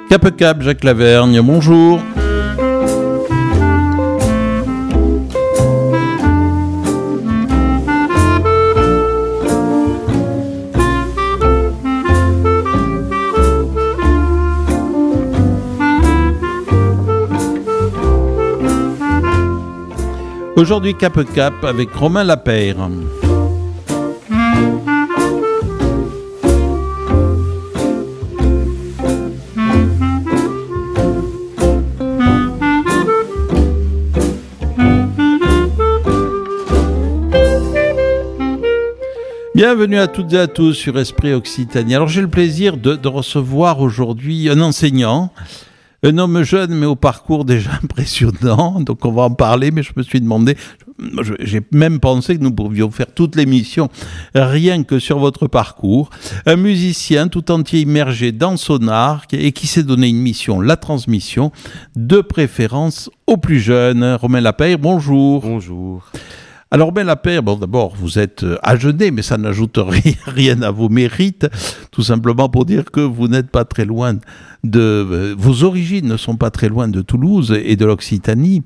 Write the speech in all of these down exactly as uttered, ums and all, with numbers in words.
Cap Cap, Jacques Lavergne, bonjour. Aujourd'hui, Cap Cap avec Romain Lapeyre. Bienvenue à toutes et à tous sur Esprit Occitanie. Alors j'ai le plaisir de, de recevoir aujourd'hui un enseignant, un homme jeune mais au parcours déjà impressionnant, donc on va en parler, mais je me suis demandé, je, j'ai même pensé que nous pourrions faire toute l'émission rien que sur votre parcours. Un musicien tout entier immergé dans son art et qui s'est donné une mission, la transmission, de préférence aux plus jeunes. Romain Lapeyre, bonjour. Bonjour. Alors, Romain Lapeyre, bon, d'abord, vous êtes agenais, mais ça n'ajoute rien, rien à vos mérites, tout simplement pour dire que vous n'êtes pas très loin de... Vos origines ne sont pas très loin de Toulouse et de l'Occitanie.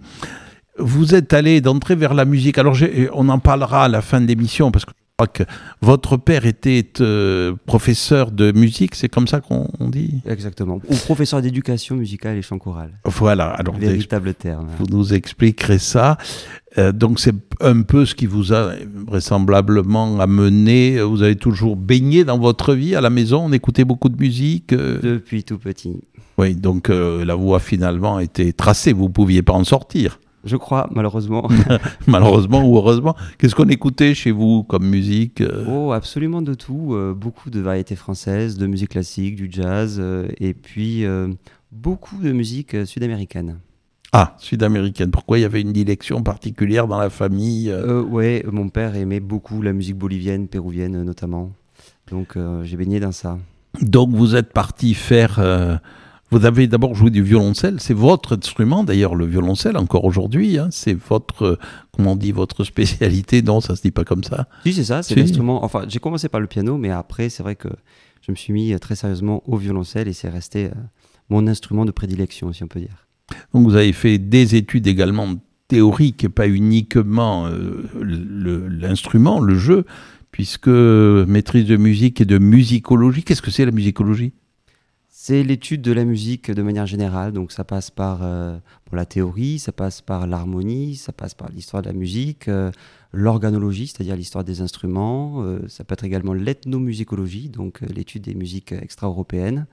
Vous êtes allé d'entrée vers la musique. Alors, j'ai, on en parlera à la fin de l'émission, parce que je crois que votre père était euh, professeur de musique, c'est comme ça qu'on dit ? Exactement. Ou professeur d'éducation musicale et chant choral. Voilà. Alors, véritable exp- terme. Vous nous expliquerez ça. Euh, donc c'est un peu ce qui vous a vraisemblablement amené. Vous avez toujours baigné dans votre vie à la maison, on écoutait beaucoup de musique. Euh... Depuis tout petit. Oui, donc euh, la voie finalement était tracée, vous ne pouviez pas en sortir. Je crois, malheureusement. Malheureusement ou heureusement. Qu'est-ce qu'on écoutait chez vous comme musique ? Oh, absolument de tout. Euh, beaucoup de variétés françaises, de musique classique, du jazz, euh, et puis euh, beaucoup de musique euh, sud-américaine. Ah, sud-américaine. Pourquoi il y avait une dilection particulière dans la famille ? euh, Oui, mon père aimait beaucoup la musique bolivienne, péruvienne notamment. Donc euh, j'ai baigné dans ça. Donc vous êtes parti faire... Euh, vous avez d'abord joué du violoncelle. C'est votre instrument, d'ailleurs, le violoncelle, encore aujourd'hui. Hein, c'est votre, comment on dit, votre spécialité. Non, ça ne se dit pas comme ça. Si, c'est ça, c'est si. L'instrument. Enfin, j'ai commencé par le piano, mais après, c'est vrai que je me suis mis très sérieusement au violoncelle et c'est resté euh, mon instrument de prédilection, si on peut dire. Donc vous avez fait des études également théoriques et pas uniquement euh, le, l'instrument, le jeu, puisque maîtrise de musique et de musicologie. Qu'est-ce que c'est la musicologie ? C'est l'étude de la musique de manière générale, donc ça passe par euh, bon, la théorie, ça passe par l'harmonie, ça passe par l'histoire de la musique, euh, l'organologie, c'est-à-dire l'histoire des instruments, euh, ça peut être également l'ethnomusicologie, donc euh, l'étude des musiques extra-européennes.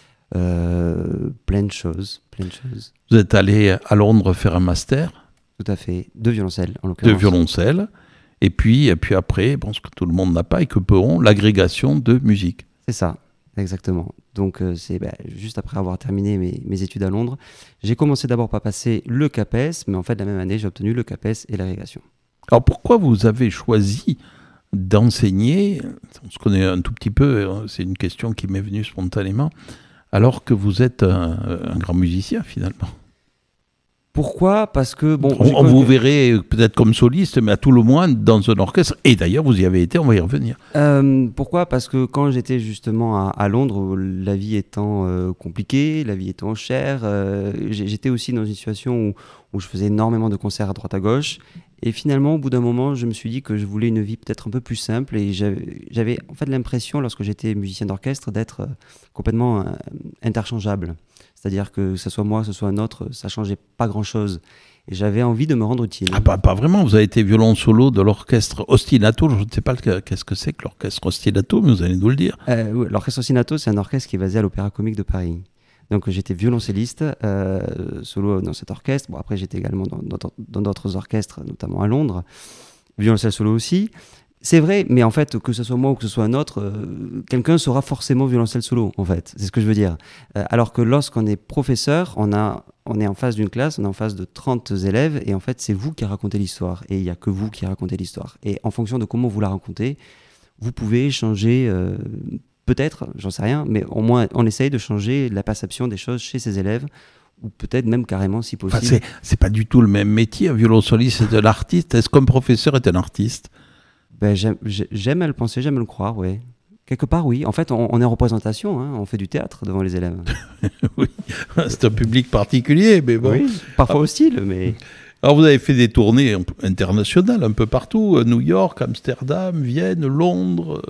Euh, plein de choses, plein de choses. Vous êtes allé à Londres faire un master ? Tout à fait, de violoncelle en l'occurrence. De violoncelle, et puis, et puis après, bon, ce que tout le monde n'a pas et que peu ont, l'agrégation de musique. C'est ça, exactement. Donc euh, c'est bah, juste après avoir terminé mes, mes études à Londres, j'ai commencé d'abord par passer le CAPES, mais en fait la même année j'ai obtenu le CAPES et l'agrégation. Alors pourquoi vous avez choisi d'enseigner ? On se connaît un tout petit peu, c'est une question qui m'est venue spontanément. Alors que vous êtes un, un grand musicien, finalement. Pourquoi ? Parce que... bon, on, on vous verrez peut-être comme soliste, mais à tout le moins dans un orchestre. Et d'ailleurs, vous y avez été, on va y revenir. Euh, pourquoi ? Parce que quand j'étais justement à, à Londres, la vie étant euh, compliquée, la vie étant chère, euh, j'étais aussi dans une situation où, où je faisais énormément de concerts à droite à gauche. Et finalement, au bout d'un moment, je me suis dit que je voulais une vie peut-être un peu plus simple. Et j'avais, j'avais en fait l'impression, lorsque j'étais musicien d'orchestre, d'être complètement euh, interchangeable. C'est-à-dire que ce soit moi, que ce soit un autre, ça ne changeait pas grand-chose. Et j'avais envie de me rendre utile. Ah, pas, pas vraiment, vous avez été violon solo de l'orchestre Ostinato. Je ne sais pas le, qu'est-ce que c'est que l'orchestre Ostinato, mais vous allez nous le dire. Euh, oui, l'orchestre Ostinato, c'est un orchestre qui est basé à l'Opéra Comique de Paris. Donc j'étais violoncelliste euh, solo dans cet orchestre. Bon, après, j'étais également dans, dans, dans d'autres orchestres, notamment à Londres. Violoncelle solo aussi. C'est vrai, mais en fait, que ce soit moi ou que ce soit un autre, euh, quelqu'un sera forcément violoncelle solo, en fait. C'est ce que je veux dire. Euh, alors que lorsqu'on est professeur, on, a, on est en face d'une classe, on est en face de trente élèves, et en fait, c'est vous qui racontez l'histoire. Et il n'y a que vous qui racontez l'histoire. Et en fonction de comment vous la racontez, vous pouvez changer, euh, peut-être, j'en sais rien, mais au moins, on essaye de changer la perception des choses chez ses élèves, ou peut-être même carrément, si possible. Enfin, c'est, c'est pas du tout le même métier. Un violoncelliste, c'est de l'artiste. Est-ce qu'un professeur est un artiste ? Ben, j'aime, j'aime à le penser, j'aime à le croire, oui. Quelque part, oui. En fait, on, on est en représentation, hein, on fait du théâtre devant les élèves. Oui. c'est un public particulier, mais bon. Oui, parfois hostile, mais... Alors, vous avez fait des tournées internationales un peu partout, New York, Amsterdam, Vienne, Londres,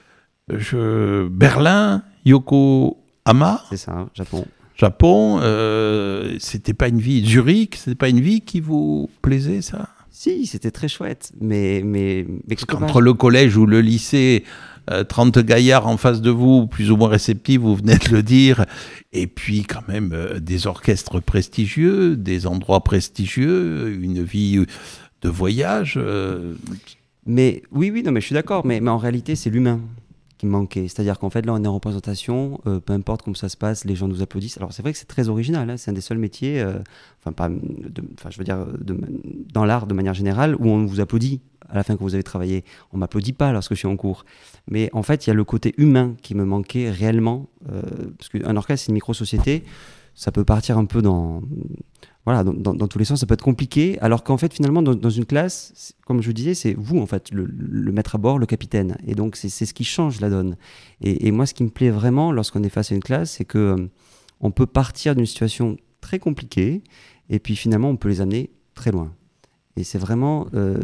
je... Berlin, Yokohama. C'est ça, Japon. Japon, euh, c'était pas une vie... Zurich, c'était pas une vie qui vous plaisait, ça? Si, c'était très chouette, mais... mais, mais Parce qu'entre le collège ou le lycée... Euh, trente gaillards en face de vous, plus ou moins réceptifs, vous venez de le dire, et puis quand même euh, des orchestres prestigieux, des endroits prestigieux, une vie de voyage. Euh... Mais oui, oui, non, mais je suis d'accord, mais, mais en réalité, c'est l'humain qui me manquait. C'est-à-dire qu'en fait, là, on est en représentation, euh, peu importe comment ça se passe, les gens nous applaudissent. Alors, c'est vrai que c'est très original, hein, c'est un des seuls métiers, euh, enfin, pas, de, enfin, je veux dire, de, dans l'art de manière générale, où on vous applaudit à la fin quand vous avez travaillé. On m'applaudit pas lorsque je suis en cours. Mais en fait, il y a le côté humain qui me manquait réellement, euh, parce qu'un orchestre, c'est une micro-société, ça peut partir un peu dans, voilà, dans, dans, dans tous les sens, ça peut être compliqué, alors qu'en fait, finalement, dans, dans une classe, comme je vous disais, c'est vous, en fait, le, le maître à bord, le capitaine. Et donc, c'est, c'est ce qui change la donne. Et, et moi, ce qui me plaît vraiment lorsqu'on est face à une classe, c'est que euh, on peut partir d'une situation très compliquée, et puis finalement, on peut les amener très loin. Et c'est vraiment euh,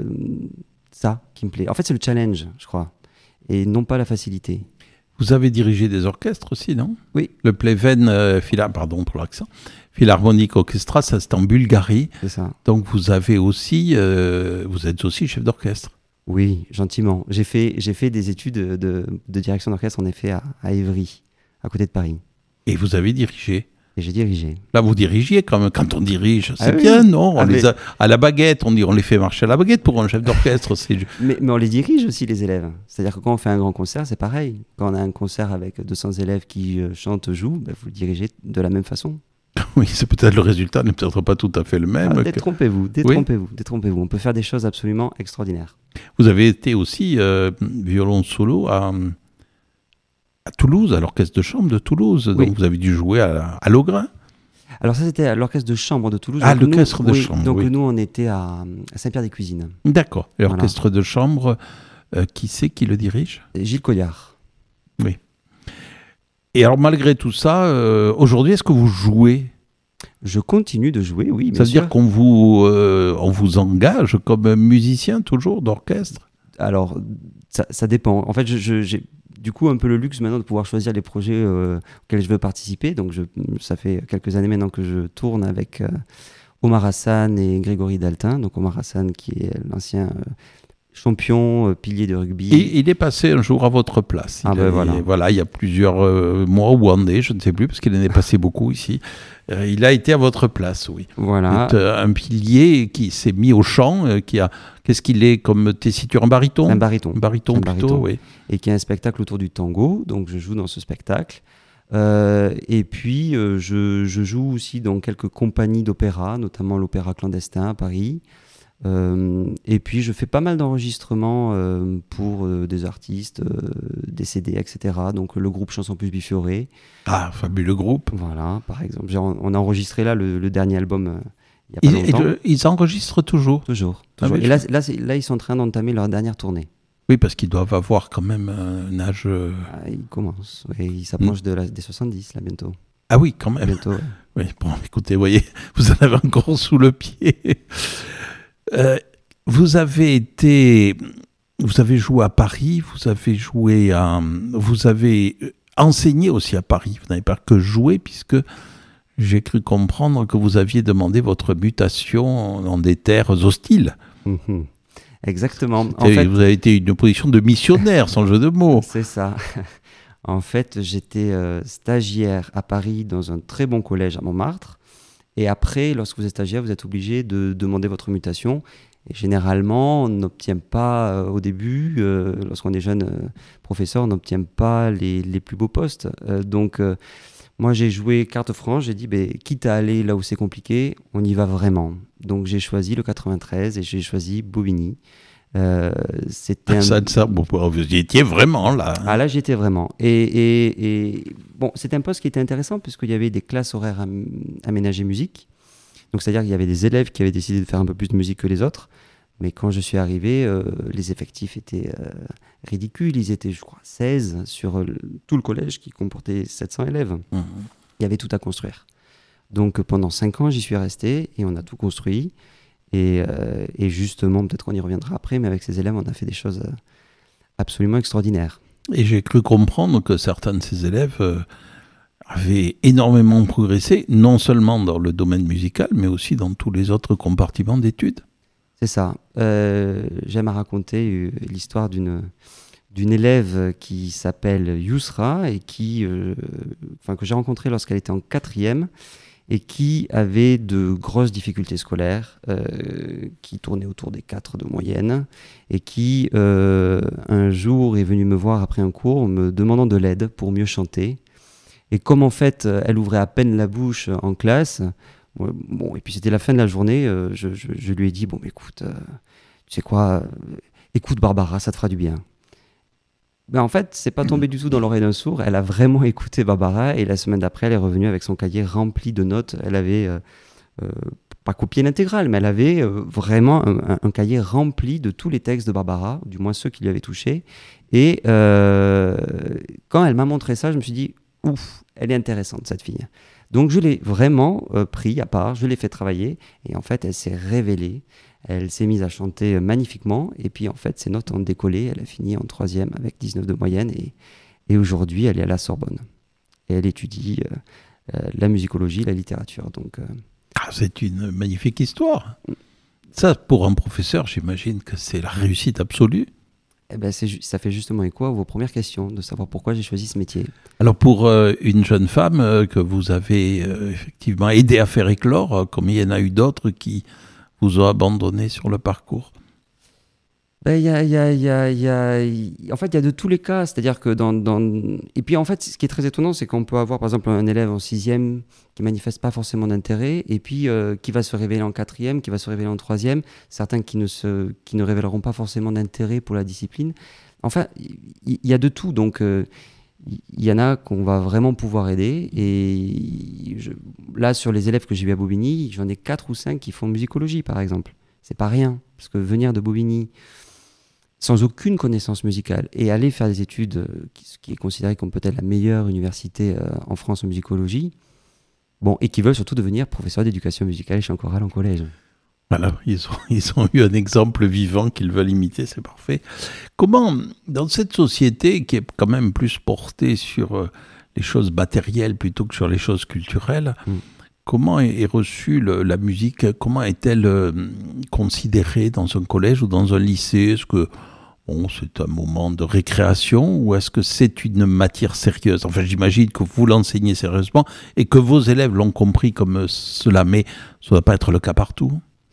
ça qui me plaît. En fait, c'est le challenge, je crois, et non pas la facilité. Vous avez dirigé des orchestres aussi, non? Oui. Le Pleven, euh, Phila, pardon pour l'accent, Philharmonic Orchestra, ça c'est en Bulgarie. C'est ça. Donc vous avez aussi, euh, vous êtes aussi chef d'orchestre. Oui, gentiment. J'ai fait, j'ai fait des études de, de, de direction d'orchestre, en effet, à, à Évry, à côté de Paris. Et vous avez dirigé. Et j'ai dirigé. Là, vous dirigiez quand même. Quand on dirige, c'est ah bien, oui. non on ah les mais... a, À la baguette, on, dit, on les fait marcher à la baguette pour un chef d'orchestre. c'est... mais, mais on les dirige aussi, les élèves. C'est-à-dire que quand on fait un grand concert, c'est pareil. Quand on a un concert avec deux cents élèves qui euh, chantent, jouent, ben, vous le dirigez de la même façon. Oui, c'est peut-être le résultat n'est peut-être pas tout à fait le même. Ah, que... Détrompez-vous, détrompez-vous, oui. détrompez-vous. On peut faire des choses absolument extraordinaires. Vous avez été aussi euh, violon solo à... à Toulouse, à l'orchestre de chambre de Toulouse. Donc oui. vous avez dû jouer à, à Laugrain. Alors ça, c'était à l'orchestre de chambre de Toulouse. Ah, l'orchestre de oui, chambre, Donc oui. nous, on était à, à Saint-Pierre-des-Cuisines. D'accord. Et l'orchestre voilà. de chambre, euh, qui c'est qui le dirige? Gilles Colliard. Oui. Et alors, malgré tout ça, euh, aujourd'hui, est-ce que vous jouez? Je continue de jouer, oui, bien Ça veut sûr. dire qu'on vous, euh, on vous engage comme musicien, toujours, d'orchestre? Alors, ça, ça dépend. En fait, je, je, j'ai du coup un peu le luxe maintenant de pouvoir choisir les projets euh, auxquels je veux participer. Donc je, ça fait quelques années maintenant que je tourne avec euh, Omar Hassan et Grégory Daltin. Donc Omar Hassan qui est l'ancien euh, champion, euh, pilier de rugby. Et il est passé un jour à votre place. Il, ah ben est, voilà. voilà, il y a plusieurs euh, mois ou années, je ne sais plus, parce qu'il en est passé beaucoup ici. Euh, il a été à votre place, oui. Voilà. Vous êtes, euh, un pilier qui s'est mis au chant, euh, qui a... Qu'est-ce qu'il est comme tessiture? Un baryton? Un baryton. Un baryton un plutôt, baryton. oui. Et qui a un spectacle autour du tango, donc je joue dans ce spectacle. Euh, et puis, euh, je, je joue aussi dans quelques compagnies d'opéra, notamment l'Opéra Clandestin à Paris. Euh, et puis, je fais pas mal d'enregistrements euh, pour euh, des artistes euh, décédés, et cetera. Donc, le groupe Chanson Plus Bifuré. Ah, fabuleux groupe. Voilà, par exemple. J'ai, on a enregistré là le, le dernier album euh, il y a pas ils, longtemps. Ils, ils enregistrent toujours? Toujours. Ah toujours. oui, et là, là, c'est, là, ils sont en train d'entamer leur dernière tournée. Oui, parce qu'ils doivent avoir quand même un âge... Euh... Ah, ils commencent. Et ils s'approchent mmh. de la, des soixante-dix, là, bientôt. Ah oui, quand même. Bientôt, ouais. Oui, bon, écoutez, vous voyez, vous en avez encore sous le pied. Euh, vous avez été, vous avez joué à Paris, vous avez joué à, vous avez enseigné aussi à Paris. Vous n'avez pas que joué, puisque j'ai cru comprendre que vous aviez demandé votre mutation dans des terres hostiles. Mmh. Exactement. En fait, vous avez été une position de missionnaire, sans jeu de mots. C'est ça. En fait, j'étais euh, stagiaire à Paris dans un très bon collège à Montmartre. Et après, lorsque vous êtes stagiaire, vous êtes obligé de demander votre mutation. Et généralement, on n'obtient pas euh, au début, euh, lorsqu'on est jeune euh, professeur, on n'obtient pas les, les plus beaux postes. Euh, donc, euh, moi, j'ai joué carte franche. J'ai dit, bah, quitte à aller là où c'est compliqué, on y va vraiment. Donc, j'ai choisi le quatre-vingt-treize et j'ai choisi Bobigny. Euh, c'était ah, un... ça, ça, bon, vous y étiez vraiment là. Ah là, j'y étais vraiment. Et, et, et bon, c'était un poste qui était intéressant puisqu'il y avait des classes horaires am- aménagées musique. Donc, c'est-à-dire qu'il y avait des élèves qui avaient décidé de faire un peu plus de musique que les autres. Mais quand je suis arrivé, euh, les effectifs étaient euh, ridicules. Ils étaient, je crois, seize sur euh, tout le collège qui comportait sept cents élèves. Mmh. Il y avait tout à construire. Donc pendant cinq ans, j'y suis resté et on a tout construit. Et, euh, et justement, peut-être qu'on y reviendra après, mais avec ces élèves, on a fait des choses euh, absolument extraordinaires. Et j'ai cru comprendre que certains de ces élèves euh, avaient énormément progressé, non seulement dans le domaine musical, mais aussi dans tous les autres compartiments d'études. C'est ça. Euh, j'aime à raconter euh, l'histoire d'une, d'une élève qui s'appelle Yousra et qui, euh, enfin, que j'ai rencontrée lorsqu'elle était en quatrième et qui avait de grosses difficultés scolaires, euh, qui tournait autour des quatre de moyenne, et qui, euh, un jour, est venue me voir après un cours, me demandant de l'aide pour mieux chanter. Et comme en fait, elle ouvrait à peine la bouche en classe, bon, et puis c'était la fin de la journée, euh, je, je, je lui ai dit, bon, mais écoute, euh, tu sais quoi, euh, écoute Barbara, ça te fera du bien. Ben en fait, c'est pas tombé du tout dans l'oreille d'un sourd. Elle a vraiment écouté Barbara et la semaine d'après, elle est revenue avec son cahier rempli de notes. Elle avait euh, euh, pas copié l'intégrale, mais elle avait euh, vraiment un, un cahier rempli de tous les textes de Barbara, du moins ceux qui lui avaient touché. Et euh, quand elle m'a montré ça, je me suis dit, ouf, elle est intéressante cette fille. Donc je l'ai vraiment euh, pris à part, je l'ai fait travailler et en fait, elle s'est révélée. Elle s'est mise à chanter magnifiquement et puis en fait ses notes ont décollé, elle a fini en troisième avec dix-neuf de moyenne et, et aujourd'hui elle est à la Sorbonne et elle étudie euh, euh, la musicologie, la littérature. Donc, euh... ah, c'est une magnifique histoire. Ça pour un professeur j'imagine que c'est la réussite absolue. Eh ben c'est ju- ça fait justement écho à vos premières questions, de savoir pourquoi j'ai choisi ce métier. Alors pour euh, une jeune femme euh, que vous avez euh, effectivement aidé à faire éclore, euh, comme il y en a eu d'autres qui vous ont abandonné sur le parcours? Ben, y a, y a, y a, y a, y- En fait, il y a de tous les cas. C'est-à-dire que dans, dans... Et puis, en fait, ce qui est très étonnant, c'est qu'on peut avoir, par exemple, un élève en sixième qui manifeste pas forcément d'intérêt, et puis euh, qui va se révéler en quatrième, qui va se révéler en troisième, certains qui ne, se... qui ne révéleront pas forcément d'intérêt pour la discipline. Enfin, il y, y a de tout. Donc, euh, il y en a qu'on va vraiment pouvoir aider. Et je... là, sur les élèves que j'ai eu à Bobigny, j'en ai quatre ou cinq qui font musicologie, par exemple. C'est pas rien. Parce que venir de Bobigny sans aucune connaissance musicale et aller faire des études, euh, qui, qui est considérée comme peut-être la meilleure université euh, en France en musicologie, bon, et qui veulent surtout devenir professeur d'éducation musicale et chant choral en collège. Voilà, ils ont, ils ont eu un exemple vivant qu'ils veulent imiter, c'est parfait. Comment, dans cette société qui est quand même plus portée sur euh, les choses matérielles plutôt que sur les choses culturelles, mm. comment est, est reçue le, la musique? Comment est-elle euh, considérée dans un collège ou dans un lycée? Est-ce que bon, c'est un moment de récréation ou est-ce que c'est une matière sérieuse? Enfin, j'imagine que vous l'enseignez sérieusement et que vos élèves l'ont compris comme cela, mais ça ne doit pas être le cas partout.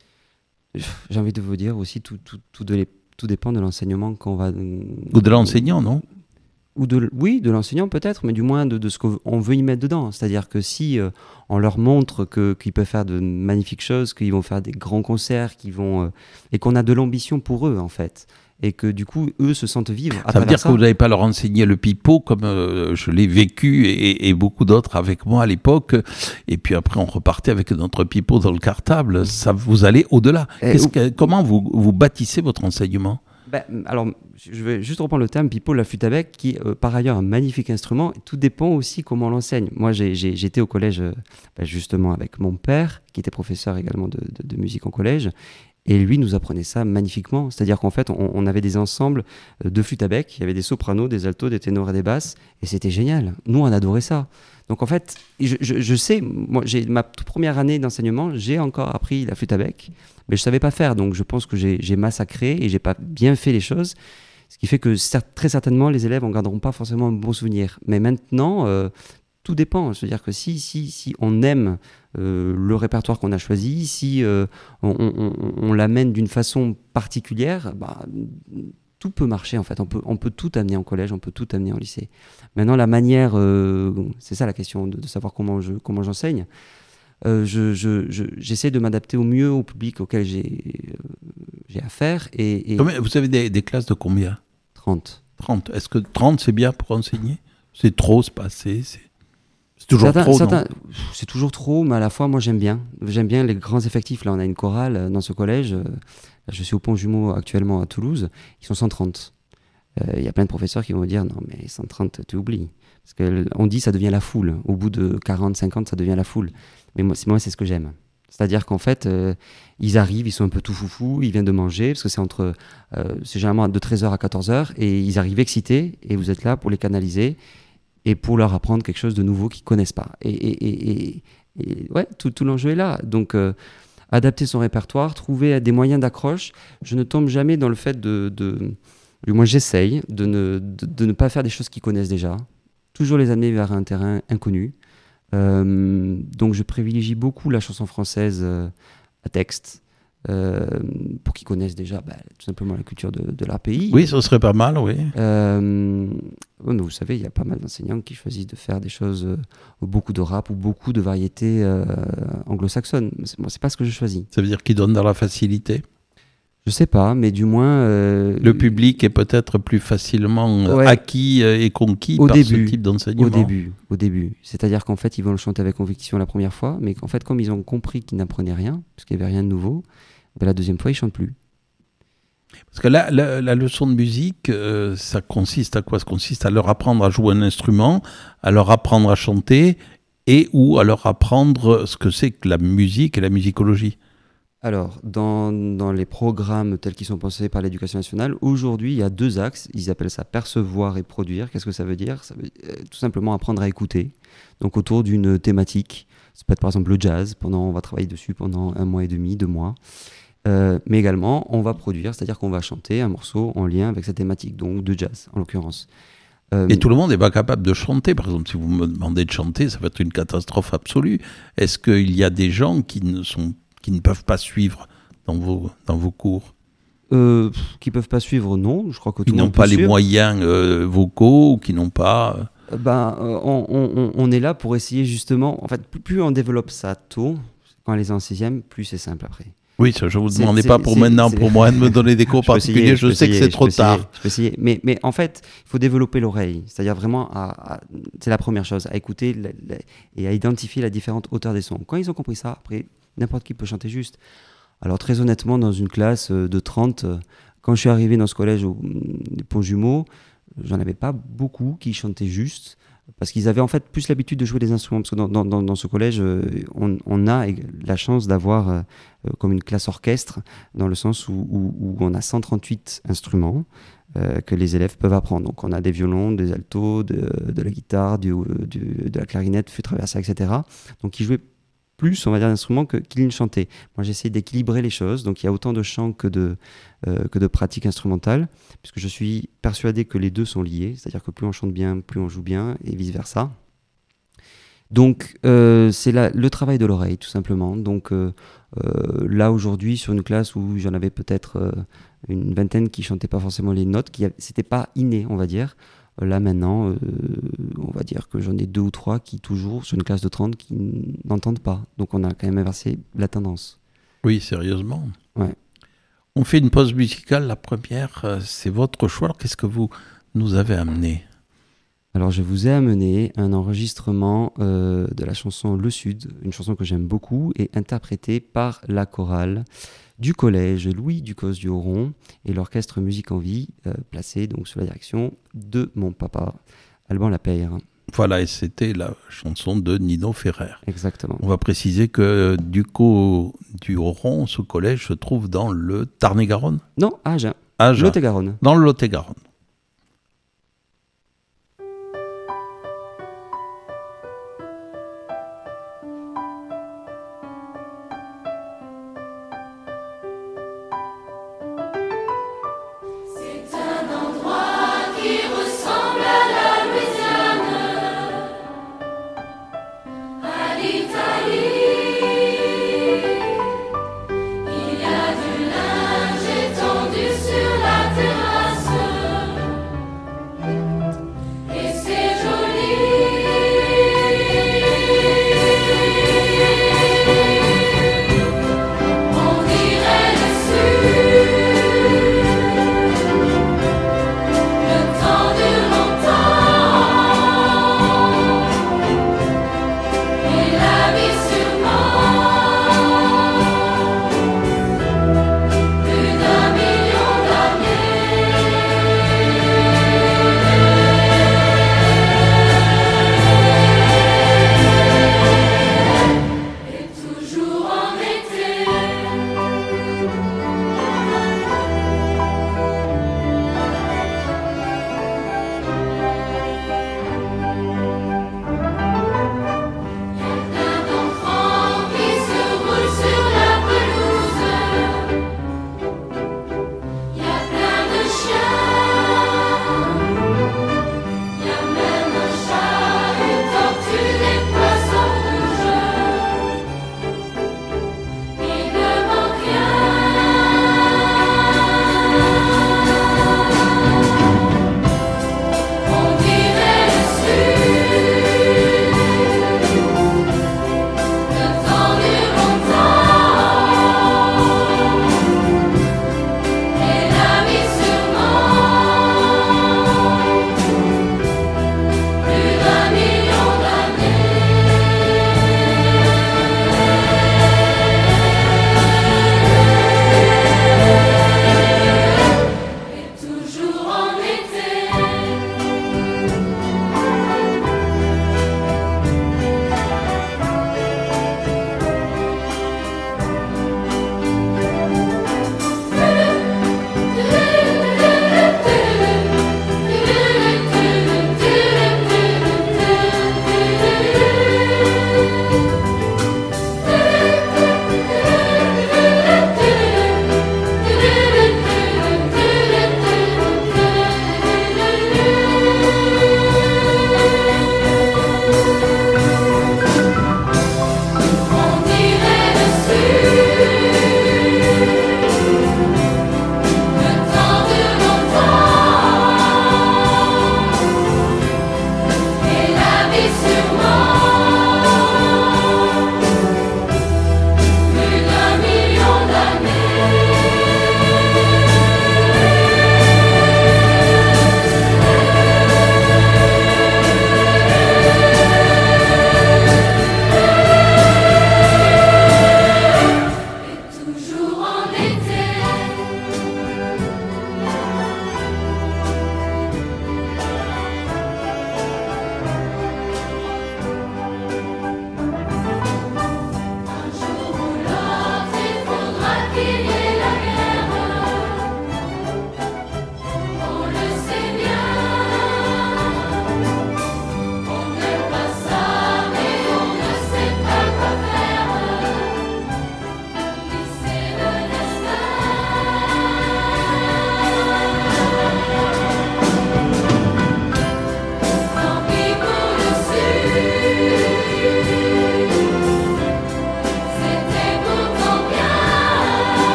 J'ai envie de vous dire aussi, tout, tout, tout, de les, tout dépend de l'enseignement qu'on va... Ou de l'enseignant, non? Ou de, oui, de l'enseignant peut-être, mais du moins de, de ce qu'on veut y mettre dedans. C'est-à-dire que si euh, on leur montre que, qu'ils peuvent faire de magnifiques choses, qu'ils vont faire des grands concerts, qu'ils vont, euh, et qu'on a de l'ambition pour eux, en fait, et que du coup, eux se sentent vivre à ça veut dire ça. Que vous n'avez pas leur enseigné le pipeau comme euh, je l'ai vécu et, et beaucoup d'autres avec moi à l'époque. Et puis après, on repartait avec notre pipeau dans le cartable. Ça, vous allez au-delà. Qu'est-ce que, comment vous, vous bâtissez votre enseignement? Ben, alors, je vais juste reprendre le terme pipeau, la flûte à bec, qui est euh, par ailleurs un magnifique instrument. Tout dépend aussi comment on l'enseigne. Moi, j'ai, j'ai, j'étais au collège euh, ben, justement avec mon père, qui était professeur également de, de, de musique en collège. Et lui nous apprenait ça magnifiquement. C'est-à-dire qu'en fait, on, on avait des ensembles de flûte à bec. Il y avait des sopranos, des altos, des ténors et des basses. Et c'était génial. Nous, on adorait ça. Donc en fait, je, je, je sais, moi, j'ai ma toute première année d'enseignement, j'ai encore appris la flûte à bec, mais je ne savais pas faire. Donc je pense que j'ai, j'ai massacré et je n'ai pas bien fait les choses. Ce qui fait que certes, très certainement, les élèves n'en garderont pas forcément un bon souvenir. Mais maintenant, euh, tout dépend. C'est-à-dire que si, si, si on aime euh, le répertoire qu'on a choisi, si euh, on, on, on l'amène d'une façon particulière, bah, tout peut marcher en fait. On peut, on peut tout amener en collège, on peut tout amener en lycée. Maintenant, la manière, euh, c'est ça la question de, de savoir comment, je, comment j'enseigne. Euh, je, je, je, j'essaie de m'adapter au mieux au public auquel j'ai, euh, j'ai affaire. Et, et... Combien, vous avez des, des classes de combien? trente. trente. Est-ce que trente c'est bien pour enseigner? C'est trop, c'est pas assez? C'est... C'est toujours certains, trop, certains, non? C'est toujours trop, mais à la fois, moi, j'aime bien. J'aime bien les grands effectifs. Là, on a une chorale dans ce collège. Je suis au Pont Jumeau actuellement à Toulouse. Ils sont cent trente. Il euh, y a plein de professeurs qui vont me dire non mais cent trente tu oublies. Parce qu'on dit ça devient la foule. Au bout de quarante, cinquante, ça devient la foule. Mais moi, c'est, moi, c'est ce que j'aime. C'est-à-dire qu'en fait, euh, ils arrivent, ils sont un peu tout foufou, ils viennent de manger, parce que c'est entre, euh, c'est généralement de treize heures à quatorze heures, et ils arrivent excités, et vous êtes là pour les canaliser, et pour leur apprendre quelque chose de nouveau qu'ils ne connaissent pas. Et, et, et, et, et ouais, tout, tout l'enjeu est là. Donc, euh, adapter son répertoire, trouver des moyens d'accroche. Je ne tombe jamais dans le fait de... de du moins, j'essaye de ne, de, de ne pas faire des choses qu'ils connaissent déjà. Toujours les amener vers un terrain inconnu. Euh, donc je privilégie beaucoup la chanson française euh, à texte, euh, pour qu'ils connaissent déjà bah, tout simplement la culture de, de leur pays. Oui, ce serait pas mal, oui. Euh, bon, vous savez, il y a pas mal d'enseignants qui choisissent de faire des choses, euh, beaucoup de rap ou beaucoup de variétés euh, anglo-saxonnes. Moi, c'est pas ce que je choisis. Ça veut dire qu'ils donnent dans la facilité? Je sais pas, mais du moins... Euh, le public est peut-être plus facilement euh, ouais, acquis euh, et conquis par début, ce type d'enseignement. Au début, au début. C'est-à-dire qu'en fait, ils vont le chanter avec conviction la première fois, mais qu'en fait, comme ils ont compris qu'ils n'apprenaient rien, parce qu'il n'y avait rien de nouveau, ben la deuxième fois, ils ne chantent plus. Parce que là, la, la leçon de musique, euh, ça consiste à quoi? Ça consiste à leur apprendre à jouer un instrument, à leur apprendre à chanter, et ou à leur apprendre ce que c'est que la musique et la musicologie. Alors, dans, dans les programmes tels qu'ils sont pensés par l'Éducation nationale, aujourd'hui, il y a deux axes. Ils appellent ça percevoir et produire. Qu'est-ce que ça veut dire? Ça veut euh, tout simplement apprendre à écouter. Donc, autour d'une thématique. Ça peut être par exemple le jazz. Pendant, on va travailler dessus pendant un mois et demi, deux mois. Euh, mais également, on va produire, c'est-à-dire qu'on va chanter un morceau en lien avec cette thématique, donc de jazz en l'occurrence. Euh, et tout le monde n'est pas capable de chanter. Par exemple, si vous me demandez de chanter, ça va être une catastrophe absolue. Est-ce qu'il y a des gens qui ne sont qui ne peuvent pas suivre dans vos, dans vos cours? euh, Qui ne peuvent pas suivre, non. Je crois que tout Qui le monde n'ont pas les suivre. moyens euh, vocaux, ou qui n'ont pas... Euh, ben, euh, on, on, on est là pour essayer justement... En fait, plus, plus on développe ça tôt, quand elle est en sixième, plus c'est simple après. Oui, ça, je ne vous c'est, demandais c'est, pas pour c'est, maintenant, c'est... pour moi, de me donner des cours particuliers. Je, je sais essayer, que c'est trop essayer, tard. Je peux essayer. Mais, mais en fait, il faut développer l'oreille. C'est-à-dire vraiment, à, à, c'est la première chose, à écouter la, la, et à identifier la différente hauteur des sons. Quand ils ont compris ça, après, n'importe qui peut chanter juste. Alors très honnêtement, dans une classe de trente, quand je suis arrivé dans ce collège au Pont-Jumeau, j'en avais pas beaucoup qui chantaient juste, parce qu'ils avaient en fait plus l'habitude de jouer des instruments. Parce que dans, dans, dans ce collège, on, on a la chance d'avoir euh, comme une classe orchestre, dans le sens où, où, où on a cent trente-huit instruments euh, que les élèves peuvent apprendre. Donc on a des violons, des altos, de, de la guitare, du, du, de la clarinette, flûte traversière, et cetera. Donc ils jouaient plus, on va dire, d'instruments que, qu'ils ne chantaient. Moi, j'essaie d'équilibrer les choses. Donc, il y a autant de chant que de, euh, que de pratique instrumentale, puisque je suis persuadé que les deux sont liés. C'est-à-dire que plus on chante bien, plus on joue bien, et vice-versa. Donc, euh, c'est la, le travail de l'oreille, tout simplement. Donc, euh, euh, là, aujourd'hui, sur une classe où j'en avais peut-être euh, une vingtaine qui ne chantaient pas forcément les notes, qui, c'était pas inné, on va dire. Là, maintenant, euh, on va dire que j'en ai deux ou trois qui, toujours, sur une classe de trente, qui n'entendent pas. Donc, on a quand même inversé la tendance. Oui, sérieusement. Ouais. On fait une pause musicale. La première, c'est votre choix. Alors, qu'est-ce que vous nous avez amené? Alors, je vous ai amené un enregistrement euh, de la chanson Le Sud, une chanson que j'aime beaucoup, et interprétée par la chorale du collège Louis Ducos du Haut-Rond et l'orchestre Musique en Vie, euh, placé donc sous la direction de mon papa, Alban Lapeyre. Voilà, et c'était la chanson de Nino Ferrer. Exactement. On va préciser que Ducos du Haut-Rond, ce collège, se trouve dans le Tarn-et-Garonne. Non, à Agen. Agen. Lot-et-Garonne. Dans le Lot-et-Garonne. Il y a du linge étendu sur la terrasse.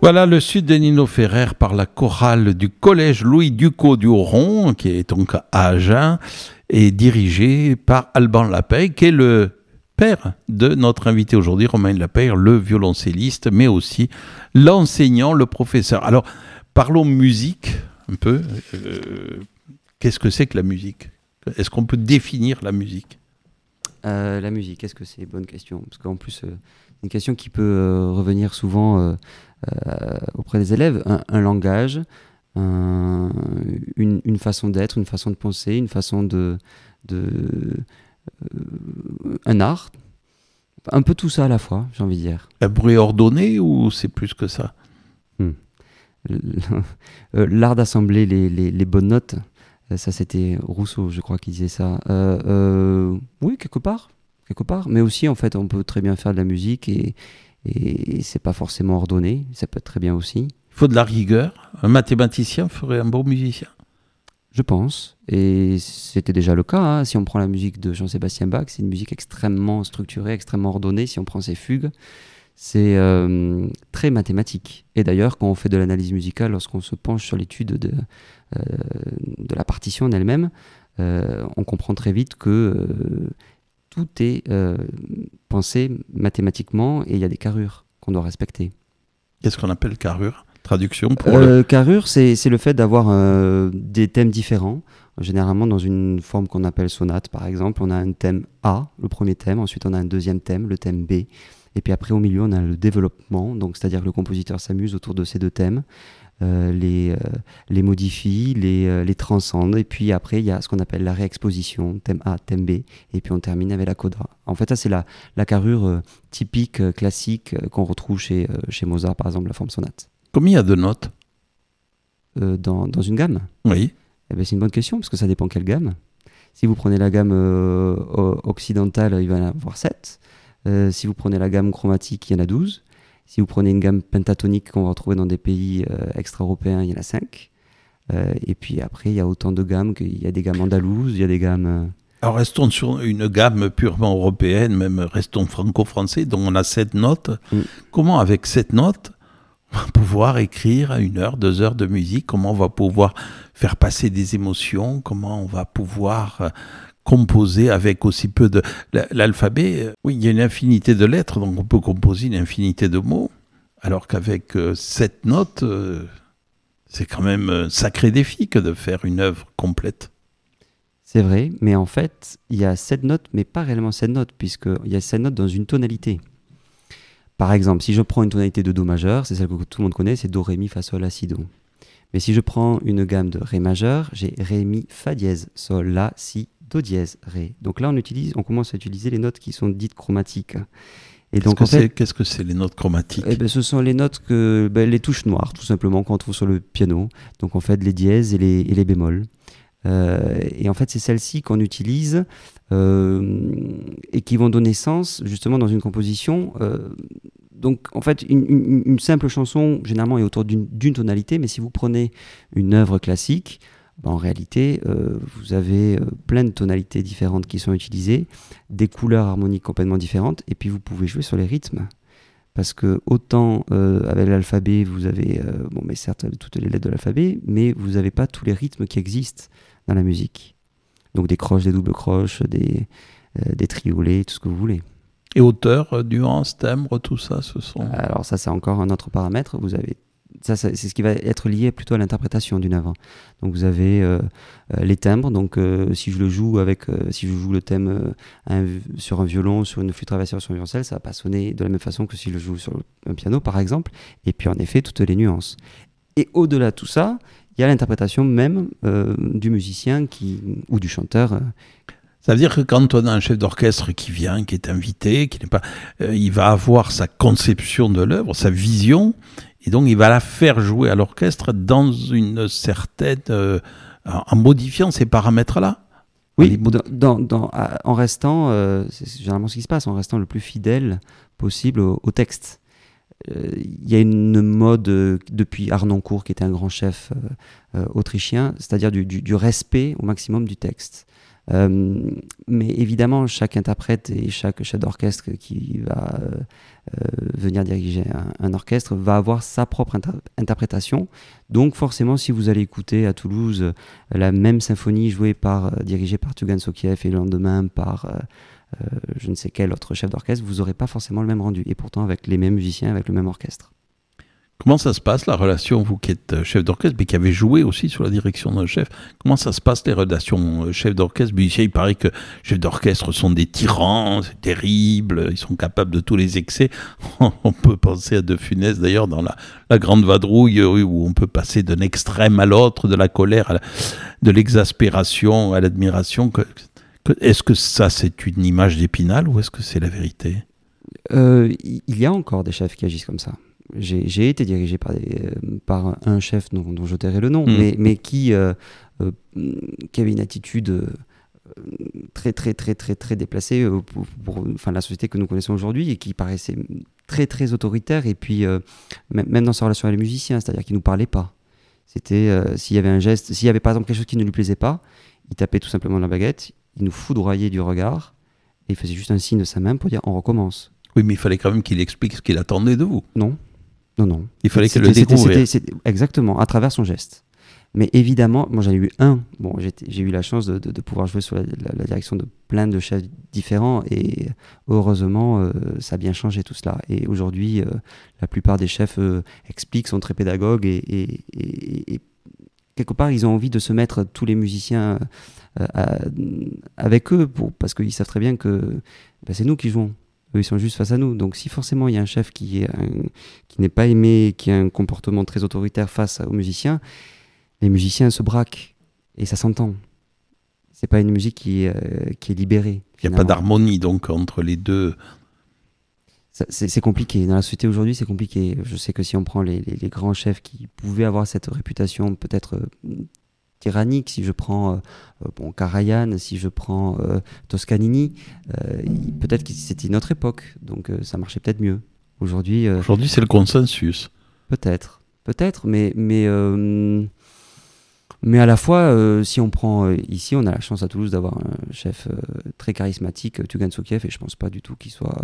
Voilà le Sud de Nino Ferrer par la chorale du collège Louis Ducos du Haut-Rhin, qui est donc à Agen, et dirigé par Alban Lapeyre, qui est le père de notre invité aujourd'hui, Romain Lapeyre, le violoncelliste, mais aussi l'enseignant, le professeur. Alors, parlons musique un peu. Euh, qu'est-ce que c'est que la musique ? Est-ce qu'on peut définir la musique ? Euh, la musique, qu'est-ce que c'est ? Bonne question. Parce qu'en plus, euh, c'est une question qui peut euh, revenir souvent euh, euh, auprès des élèves. Un, un langage, un, une, une façon d'être, une façon de penser, une façon de... de euh, un art. Un peu tout ça à la fois, j'ai envie de dire. Un bruit ordonné ou c'est plus que ça ? hmm. L'art d'assembler les, les, les bonnes notes. Ça, c'était Rousseau, je crois, qui disait ça. Euh, euh, oui, quelque part, quelque part. Mais aussi, en fait, on peut très bien faire de la musique et, et c'est pas forcément ordonné. Ça peut être très bien aussi. Il faut de la rigueur. Un mathématicien ferait un bon musicien. Je pense. Et c'était déjà le cas. Hein. Si on prend la musique de Jean-Sébastien Bach, c'est une musique extrêmement structurée, extrêmement ordonnée. Si on prend ses fugues, c'est euh, très mathématique. Et d'ailleurs, quand on fait de l'analyse musicale, lorsqu'on se penche sur l'étude de, euh, de la partition en elle-même, euh, on comprend très vite que euh, tout est euh, pensé mathématiquement et il y a des carrures qu'on doit respecter. Qu'est-ce qu'on appelle carrure ? Traduction pour euh, le... Carrure, c'est, c'est le fait d'avoir euh, des thèmes différents. Généralement, dans une forme qu'on appelle sonate, par exemple, on a un thème A, le premier thème, ensuite on a un deuxième thème, le thème B. Et puis après, au milieu, on a le développement, donc c'est-à-dire que le compositeur s'amuse autour de ces deux thèmes, euh, les, euh, les modifie, les, euh, les transcende. Et puis après, il y a ce qu'on appelle la réexposition, thème A, thème B, et puis on termine avec la coda. En fait, ça, c'est la, la carrure euh, typique, euh, classique, euh, qu'on retrouve chez, euh, chez Mozart, par exemple, la forme sonate. Combien il y a de notes ? euh, dans, dans une gamme ? Oui. Eh bien, c'est une bonne question, parce que ça dépend quelle gamme. Si vous prenez la gamme euh, occidentale, il va y en avoir sept. Euh, si vous prenez la gamme chromatique, il y en a douze. Si vous prenez une gamme pentatonique qu'on va retrouver dans des pays euh, extra-européens, il y en a cinq. Euh, et puis après, il y a autant de gammes qu'il y a des gammes andalouses, il y a des gammes... Euh... Alors restons sur une gamme purement européenne, même restons franco-français, dont on a sept notes. Mm. Comment, avec sept notes, on va pouvoir écrire une heure, deux heures de musique ? Comment on va pouvoir faire passer des émotions ? Comment on va pouvoir... Euh, composer avec aussi peu de... L'alphabet, oui, il y a une infinité de lettres, donc on peut composer une infinité de mots, alors qu'avec euh, sept notes, euh, c'est quand même un sacré défi que de faire une œuvre complète. C'est vrai, mais en fait, il y a sept notes, mais pas réellement sept notes, puisqu'il y a sept notes dans une tonalité. Par exemple, si je prends une tonalité de Do majeur, c'est celle que tout le monde connaît, c'est Do, Ré, Mi, Fa, Sol, La, Si, Do. Mais si je prends une gamme de Ré majeur, j'ai Ré, Mi, Fa dièse, Sol, La, Si, Do dièse, Ré. Donc là, on, utilise, on commence à utiliser les notes qui sont dites chromatiques. Et donc, qu'est-ce, que en fait, qu'est-ce que c'est les notes chromatiques ? Eh ben, ce sont les notes que, ben, les touches noires, tout simplement, qu'on trouve sur le piano. Donc en fait, les dièses et les, et les bémols. Euh, et en fait, c'est celles-ci qu'on utilise euh, et qui vont donner sens, justement, dans une composition. Euh, donc en fait, une, une, une simple chanson, généralement, est autour d'une, d'une tonalité, mais si vous prenez une œuvre classique, ben, en réalité, euh, vous avez euh, plein de tonalités différentes qui sont utilisées, des couleurs harmoniques complètement différentes, et puis vous pouvez jouer sur les rythmes. Parce que autant euh, avec l'alphabet, vous avez, euh, bon, mais certes, toutes les lettres de l'alphabet, mais vous n'avez pas tous les rythmes qui existent dans la musique. Donc des croches, des doubles croches, des, euh, des triolets, tout ce que vous voulez. Et hauteur, nuance, timbre, tout ça, ce sont... Alors ça, c'est encore un autre paramètre. Vous avez... Ça, c'est ce qui va être lié plutôt à l'interprétation d'une œuvre. Donc vous avez euh, euh, les timbres. Donc euh, si je le joue avec, euh, si je joue le thème euh, un, sur un violon, sur une flûte traversière, sur un violoncelle, ça va pas sonner de la même façon que si je le joue sur un piano, par exemple. Et puis en effet, toutes les nuances. Et au-delà de tout ça, il y a l'interprétation même euh, du musicien qui, ou du chanteur. Euh. Ça veut dire que quand on a un chef d'orchestre qui vient, qui est invité, qui n'est pas, euh, il va avoir sa conception de l'œuvre, sa vision. Et donc, il va la faire jouer à l'orchestre dans une certaine... Euh, en modifiant ces paramètres-là. Oui, mod- dans, dans, en restant... Euh, c'est généralement ce qui se passe, en restant le plus fidèle possible au, au texte. Il euh, y a une mode, euh, depuis Harnoncourt, qui était un grand chef euh, euh, autrichien, c'est-à-dire du, du, du respect au maximum du texte. Euh, mais évidemment, chaque interprète et chaque chef d'orchestre qui va euh, euh, venir diriger un, un orchestre va avoir sa propre inter- interprétation. Donc forcément, si vous allez écouter à Toulouse euh, la même symphonie jouée par, euh, dirigée par Tugan Sokiev et le lendemain par euh, euh, je ne sais quel autre chef d'orchestre, vous n'aurez pas forcément le même rendu. Et pourtant avec les mêmes musiciens, avec le même orchestre. Comment ça se passe, la relation, vous qui êtes chef d'orchestre, mais qui avez joué aussi sur la direction d'un chef, comment ça se passe, les relations chef d'orchestre, musicien? Il paraît que les chefs d'orchestre sont des tyrans, c'est terrible, ils sont capables de tous les excès. On peut penser à De Funès, d'ailleurs, dans la, la Grande Vadrouille, où on peut passer d'un extrême à l'autre, de la colère, à la, de l'exaspération à l'admiration. Que, que, est-ce que ça, c'est une image d'Épinal, ou est-ce que c'est la vérité? euh, Il y a encore des chefs qui agissent comme ça. J'ai, j'ai été dirigé par, des, euh, par un chef dont, dont je tairai le nom, mmh. mais, mais qui, euh, euh, qui avait une attitude euh, très, très, très, très, très déplacée euh, pour, pour enfin, la société que nous connaissons aujourd'hui et qui paraissait très, très autoritaire. Et puis, euh, même dans sa relation avec les musiciens, c'est-à-dire qu'il ne nous parlait pas. C'était, euh, s'il y avait un geste, s'il y avait par exemple quelque chose qui ne lui plaisait pas, il tapait tout simplement la baguette, il nous foudroyait du regard et il faisait juste un signe de sa main pour dire on recommence. Oui, mais il fallait quand même qu'il explique ce qu'il attendait de vous. Non. Non, non. Il fallait qu'elle le découvre. Exactement, à travers son geste. Mais évidemment, moi j'en ai eu un. Bon, j'ai, j'ai eu la chance de, de, de pouvoir jouer sous la, la, la direction de plein de chefs différents et heureusement, euh, ça a bien changé tout cela. Et aujourd'hui, euh, la plupart des chefs euh, expliquent, sont très pédagogues et, et, et, et quelque part, ils ont envie de se mettre tous les musiciens euh, à, avec eux pour, parce qu'ils savent très bien que ben, c'est nous qui jouons. Eux, ils sont juste face à nous. Donc si forcément il y a un chef qui, est un, qui n'est pas aimé, qui a un comportement très autoritaire face aux musiciens, les musiciens se braquent et ça s'entend. C'est pas une musique qui est, euh, qui est libérée. Il n'y a pas d'harmonie donc entre les deux. Ça, c'est, c'est compliqué. Dans la société aujourd'hui, c'est compliqué. Je sais que si on prend les, les, les grands chefs qui pouvaient avoir cette réputation peut-être euh, tyrannique, si je prends euh, bon, Karajan, si je prends euh, Toscanini, euh, peut-être que c'était une autre époque, donc euh, ça marchait peut-être mieux. Aujourd'hui, euh, Aujourd'hui c'est le consensus. Peut-être, peut-être, mais, mais, euh, mais à la fois, euh, si on prend euh, ici, on a la chance à Toulouse d'avoir un chef euh, très charismatique, Tugan Sokiev, et je ne pense pas du tout qu'il soit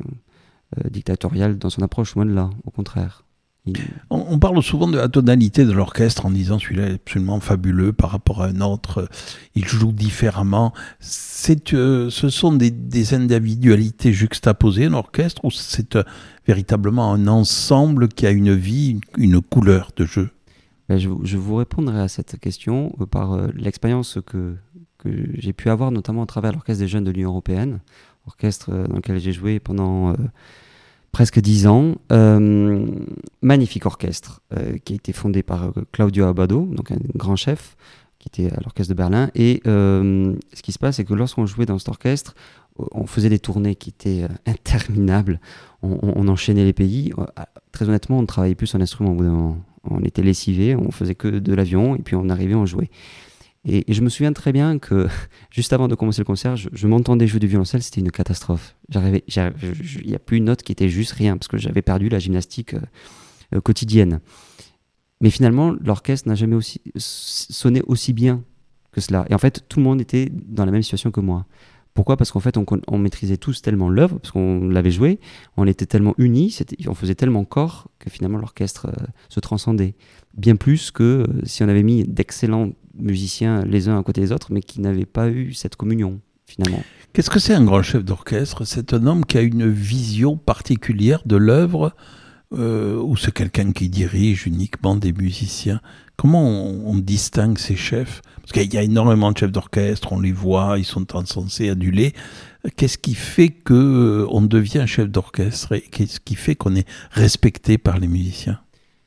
euh, euh, dictatorial dans son approche, loin de là, au contraire. Il... On, on parle souvent de la tonalité de l'orchestre en disant celui-là est absolument fabuleux par rapport à un autre, il joue différemment. C'est, euh, ce sont des, des individualités juxtaposées, un orchestre, ou c'est euh, véritablement un ensemble qui a une vie, une, une couleur de jeu? Ben, je, je vous répondrai à cette question euh, par euh, l'expérience que, que j'ai pu avoir, notamment à travers l'Orchestre des Jeunes de l'Union Européenne, orchestre euh, dans lequel j'ai joué pendant... Euh, presque dix ans, euh, magnifique orchestre euh, qui a été fondé par euh, Claudio Abbado, donc un grand chef qui était à l'orchestre de Berlin. Et euh, ce qui se passe, c'est que lorsqu'on jouait dans cet orchestre, on faisait des tournées qui étaient euh, interminables. On, on, on enchaînait les pays. Euh, très honnêtement, on ne travaillait plus sur l'instrument au bout d'un moment. On était lessivés, on faisait que de l'avion et puis on arrivait, on jouait. Et, et je me souviens très bien que juste avant de commencer le concert, je, je m'entendais jouer du violoncelle, c'était une catastrophe. Il n'y a plus une note qui était juste rien, parce que j'avais perdu la gymnastique euh, euh, quotidienne. Mais finalement, l'orchestre n'a jamais aussi, sonné aussi bien que cela. Et en fait, tout le monde était dans la même situation que moi. Pourquoi ? Parce qu'en fait, on, on maîtrisait tous tellement l'œuvre, parce qu'on l'avait joué, on était tellement unis, c'était, on faisait tellement corps, que finalement l'orchestre euh, se transcendait. Bien plus que euh, si on avait mis d'excellents musiciens les uns à côté des autres, mais qui n'avaient pas eu cette communion, finalement. Qu'est-ce que c'est un grand chef d'orchestre ? C'est un homme qui a une vision particulière de l'œuvre, euh, ou c'est quelqu'un qui dirige uniquement des musiciens ? Comment on, on distingue ces chefs ? Parce qu'il y a énormément de chefs d'orchestre, on les voit, ils sont censés aduler. Qu'est-ce qui fait qu'on devient chef d'orchestre et qu'est-ce qui fait qu'on est respecté par les musiciens ?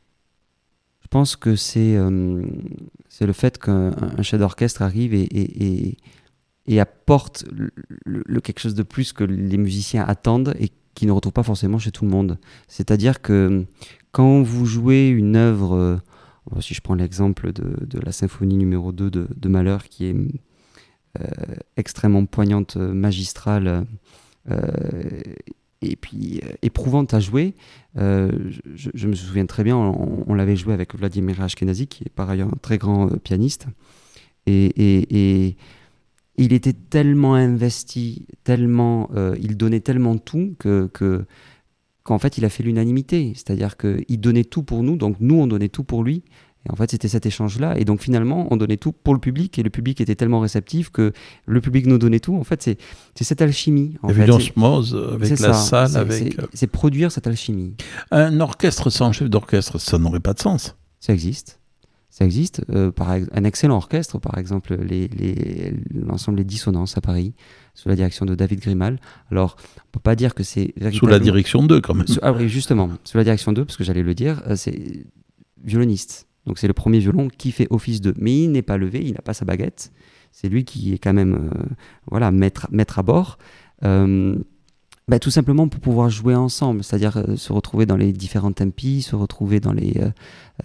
Je pense que c'est, euh, c'est le fait qu'un un chef d'orchestre arrive et, et, et, et apporte le, le, le quelque chose de plus que les musiciens attendent et qu'ils ne retrouvent pas forcément chez tout le monde. C'est-à-dire que quand vous jouez une œuvre, euh, si je prends l'exemple de, de la symphonie numéro deux de, de Mahler, qui est euh, extrêmement poignante, magistrale, euh, et puis euh, éprouvante à jouer. Euh, je, je me souviens très bien, on, on l'avait joué avec Vladimir Ashkenazy, qui est par ailleurs un très grand euh, pianiste. Et, et, et, il était tellement investi, tellement, euh, il donnait tellement tout que, que, qu'en fait, il a fait l'unanimité. C'est-à-dire qu'il donnait tout pour nous, donc nous, on donnait tout pour lui. Et en fait, c'était cet échange-là. Et donc, finalement, on donnait tout pour le public. Et le public était tellement réceptif que le public nous donnait tout. En fait, c'est, c'est cette alchimie. En il y a eu l'osmose avec c'est la ça. salle. C'est, avec... c'est, c'est produire cette alchimie. Un orchestre sans chef d'orchestre, ça n'aurait pas de sens. Ça existe. Ça existe. Euh, par, un excellent orchestre, par exemple, les, les, l'ensemble des Dissonances à Paris, sous la direction de David Grimal. Alors, on ne peut pas dire que c'est véritablement... Sous la direction d'eux, quand même. Sous, ah oui, justement. Sous la direction d'eux, parce que j'allais le dire, euh, c'est violoniste. Donc, c'est le premier violon qui fait office de... Mais il n'est pas levé, il n'a pas sa baguette. C'est lui qui est quand même euh, voilà, maître, maître à bord. Euh, bah, tout simplement pour pouvoir jouer ensemble, c'est-à-dire euh, se retrouver dans les différents tempi, se retrouver dans les, euh,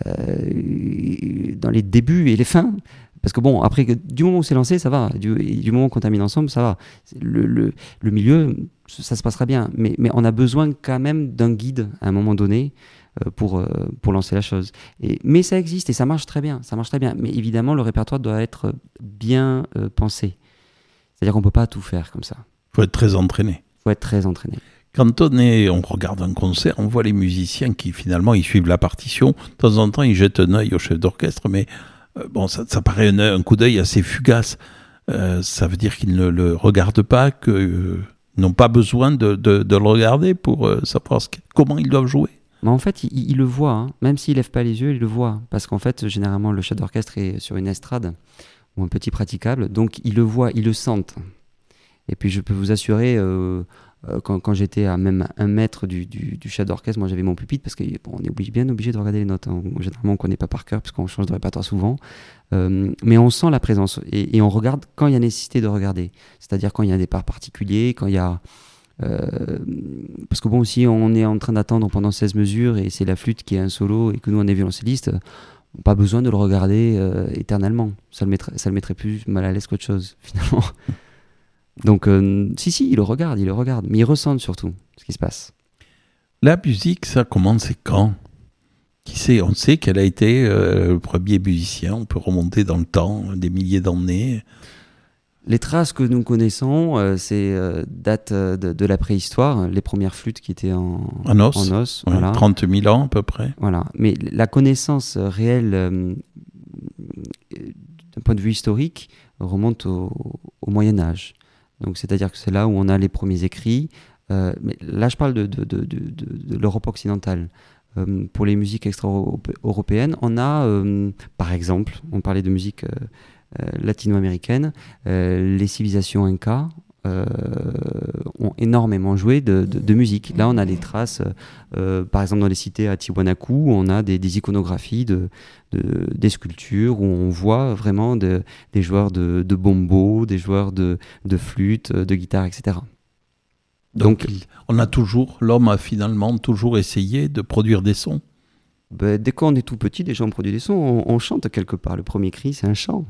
euh, dans les débuts et les fins. Parce que bon, après, du moment où c'est lancé, ça va. Du, du moment qu'on termine ensemble, ça va. Le, le, le milieu, ça se passera bien. Mais, mais on a besoin quand même d'un guide à un moment donné euh, pour, euh, pour lancer la chose. Et, mais ça existe et ça marche très bien. Ça marche très bien. Mais évidemment, le répertoire doit être bien euh, pensé. C'est-à-dire qu'on ne peut pas tout faire comme ça. Il faut être très entraîné. Il faut être très entraîné. Quand on, est, on regarde un concert, on voit les musiciens qui finalement ils suivent la partition. De temps en temps, ils jettent un œil au chef d'orchestre, mais euh, bon, ça, ça paraît un, un coup d'œil assez fugace. Euh, ça veut dire qu'ils ne le regardent pas, qu'ils euh, n'ont pas besoin de, de, de le regarder pour euh, savoir ce, comment ils doivent jouer. Mais en fait, il, il le voit, hein. Même s'il ne lève pas les yeux, il le voit. Parce qu'en fait, généralement, le chef d'orchestre est sur une estrade ou un petit praticable, donc il le voit, il le sent. Et puis je peux vous assurer, euh, euh, quand, quand j'étais à même un mètre du, du, du chef d'orchestre, moi j'avais mon pupitre parce qu'on bon, est obligé, bien obligé de regarder les notes. Hein. Généralement on ne connaît pas par cœur parce qu'on change de répertoire souvent. Euh, mais on sent la présence et, et on regarde quand il y a nécessité de regarder. C'est-à-dire quand il y a un départ particulier, quand il y a... Euh, parce que bon, si on est en train d'attendre pendant seize mesures et c'est la flûte qui est un solo et que nous on est violoncelliste, on n'a pas besoin de le regarder euh, éternellement. Ça le, mettrait, ça le mettrait plus mal à l'aise qu'autre chose finalement. Donc, euh, si, si, il le regarde, il le regarde, mais il ressent surtout ce qui se passe. La musique, ça commence c'est quand ? Qui sait ? On sait qu'elle a été euh, le premier musicien, on peut remonter dans le temps, des milliers d'années. Les traces que nous connaissons, euh, c'est euh, date euh, de, de la préhistoire, les premières flûtes qui étaient en, en os, en os ouais, voilà. trente mille ans à peu près. Voilà. Mais la connaissance réelle, euh, d'un point de vue historique, remonte au, au Moyen-Âge. Donc, c'est-à-dire que c'est là où on a les premiers écrits. Euh, mais là, je parle de, de, de, de, de l'Europe occidentale. Euh, pour les musiques extra-européennes, on a, euh, par exemple, on parlait de musique euh, euh, latino-américaine, euh, les civilisations inca euh, ont énormément joué de, de, de musique. Là, on a des traces, euh, par exemple, dans les cités à Tiwanaku, on a des, des iconographies, de, de, des sculptures où on voit vraiment de, des joueurs de, de bombo, des joueurs de, de flûte, de guitare, et cetera. Donc, Donc, on a toujours, l'homme a finalement toujours essayé de produire des sons. Ben, dès qu'on est tout petit, déjà on produit des sons, on, on chante quelque part. Le premier cri, c'est un chant.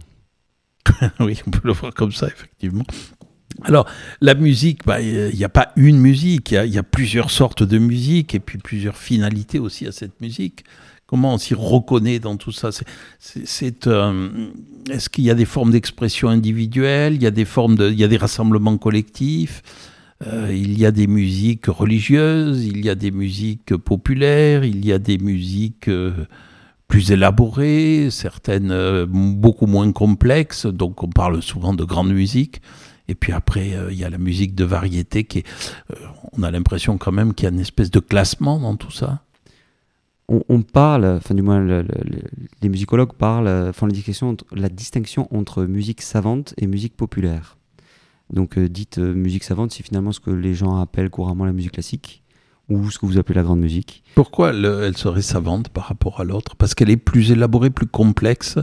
Oui, on peut le voir comme ça, effectivement. Alors, la musique, il bah, n'y a pas une musique, il y, y a plusieurs sortes de musique et puis plusieurs finalités aussi à cette musique. Comment on s'y reconnaît dans tout ça ? c'est, c'est, c'est, euh, Est-ce qu'il y a des formes d'expression individuelle ? Il y a des formes de, il y a des rassemblements collectifs ? euh, Il y a des musiques religieuses, il y a des musiques populaires, il y a des musiques euh, plus élaborées, certaines euh, beaucoup moins complexes. Donc on parle souvent de grande musique. Et puis après, il euh, y a la musique de variété qui est... Euh, on a l'impression quand même qu'il y a une espèce de classement dans tout ça. On, on parle, enfin du moins le, le, le, les musicologues parlent, font la distinction, entre, la distinction entre musique savante et musique populaire. Donc euh, dites euh, musique savante, c'est finalement ce que les gens appellent couramment la musique classique, ou ce que vous appelez la grande musique. Pourquoi le, elle serait savante par rapport à l'autre ? Parce qu'elle est plus élaborée, plus complexe,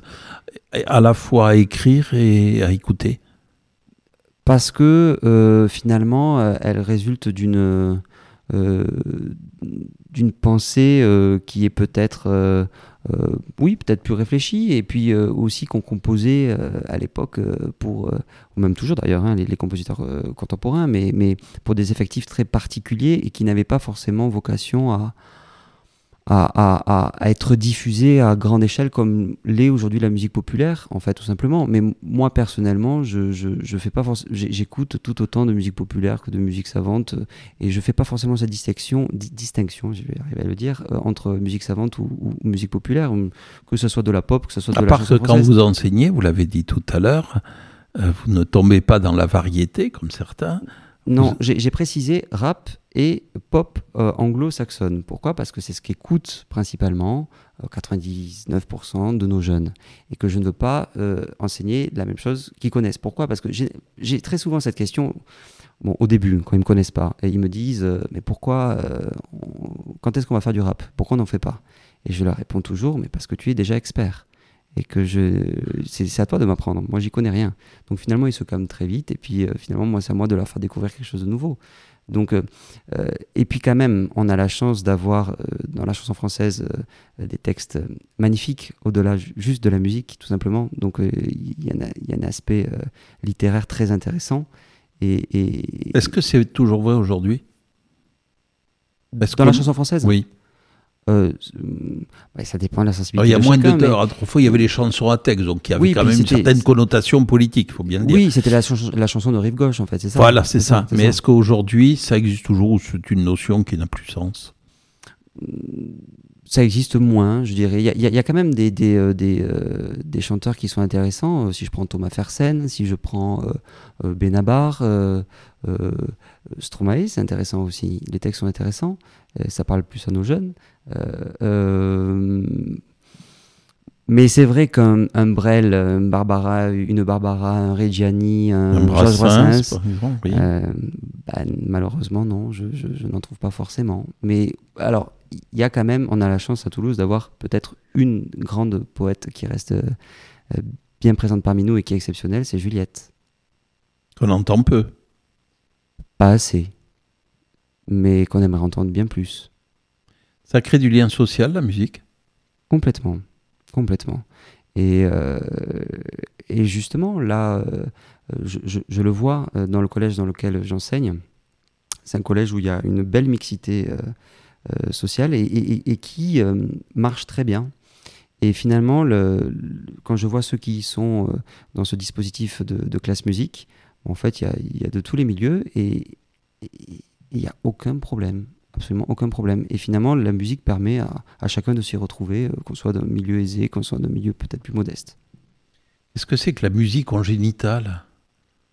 à la fois à écrire et à écouter. Parce que euh, finalement, euh, elle résulte d'une, euh, d'une pensée euh, qui est peut-être, euh, euh, oui, peut-être plus réfléchie, et puis euh, aussi qu'on composait euh, à l'époque euh, pour, euh, ou même toujours d'ailleurs, hein, les, les compositeurs euh, contemporains, mais, mais pour des effectifs très particuliers et qui n'avaient pas forcément vocation à, à, à, à, à être diffusée à grande échelle comme l'est aujourd'hui la musique populaire, en fait, tout simplement. Mais m- moi, personnellement, je, je, je fais pas forc- j'ai- j'écoute tout autant de musique populaire que de musique savante, euh, et je fais pas forcément cette distinction, di- distinction, je vais arriver à le dire, euh, entre musique savante ou, ou musique populaire, ou- que ce soit de la pop, que ce soit de À la part que chanson quand française. vous enseignez, vous l'avez dit tout à l'heure, euh, vous ne tombez pas dans la variété comme certains. Non, Vous- j'ai j'ai précisé rap et pop euh, anglo-saxonne. Pourquoi ? Parce que c'est ce qu'écoutent principalement euh, quatre-vingt-dix-neuf pour cent de nos jeunes. Et que je ne veux pas euh, enseigner la même chose qu'ils connaissent. Pourquoi ? Parce que j'ai j'ai très souvent cette question, bon, au début, quand ils ne me connaissent pas. Et ils me disent, euh, mais pourquoi, euh, on- quand est-ce qu'on va faire du rap ? Pourquoi on n'en fait pas ? Et je leur réponds toujours, mais parce que tu es déjà expert. Et que je, c'est c'est à toi de m'apprendre. Moi, j'y connais rien. Donc finalement, ils se calment très vite. Et puis euh, finalement, moi, c'est à moi de leur faire découvrir quelque chose de nouveau. Donc, euh, euh, et puis quand même, on a la chance d'avoir euh, dans la chanson française euh, des textes euh, magnifiques, au-delà ju- juste de la musique, tout simplement. Donc euh, il y, en a- il y a un aspect euh, littéraire très intéressant. Et, et- Est-ce que c'est toujours vrai aujourd'hui ? Est-ce dans que- la chanson française, Oui. euh, bah, ça dépend de la Alors, sensibilité il y a de moins de chacun, mais- temps. Autrefois, il y avait les chansons à texte, donc il y avait Oui, quand puis même une c'était- certaine connotation politique, il faut bien le dire. Oui, c'était la, chanson- la chanson de Rive Gauche, en fait, c'est ça. Voilà, c'est ça. c'est Mais est-ce qu'aujourd'hui, ça existe toujours ou c'est une notion qui n'a plus sens ? Ça existe moins, je dirais. Il y a, il y a- il y a quand même des, des, euh, des, euh, des chanteurs qui sont intéressants. Euh, Si je prends Thomas Fersen, si je prends euh, euh, Benabar, euh, euh, Stromae, c'est intéressant aussi. Les textes sont intéressants. Euh, ça parle plus à nos jeunes. Euh, euh, mais c'est vrai qu'un un Brel, un Barbara, une Barbara, un Reggiani, un, Un Georges Brassens, Brassens, par exemple, oui. euh, bah, malheureusement, non, je, je- je n'en trouve pas forcément. Mais alors, il y a quand même, on a la chance à Toulouse d'avoir peut-être une grande poète qui reste euh, euh, bien présente parmi nous et qui est exceptionnelle, c'est Juliette. Qu'on entend peu. Pas assez, mais qu'on aimerait entendre bien plus. Ça crée du lien social, la musique. Complètement, complètement. Et, euh, et justement, là, euh, je, je- je le vois euh, dans le collège dans lequel j'enseigne. C'est un collège où il y a une belle mixité euh, euh, sociale et, et- et qui euh, marche très bien. Et finalement, le, le- quand je vois ceux qui sont euh, dans ce dispositif de, de classe musique, en fait, il y a, il y a de tous les milieux et et il n'y a aucun problème. Absolument aucun problème. Et finalement, la musique permet à, à chacun de s'y retrouver, euh, qu'on soit d'un milieu aisé, qu'on soit d'un milieu peut-être plus modeste. Qu'est-ce que c'est que la musique congénitale ? Pardon ?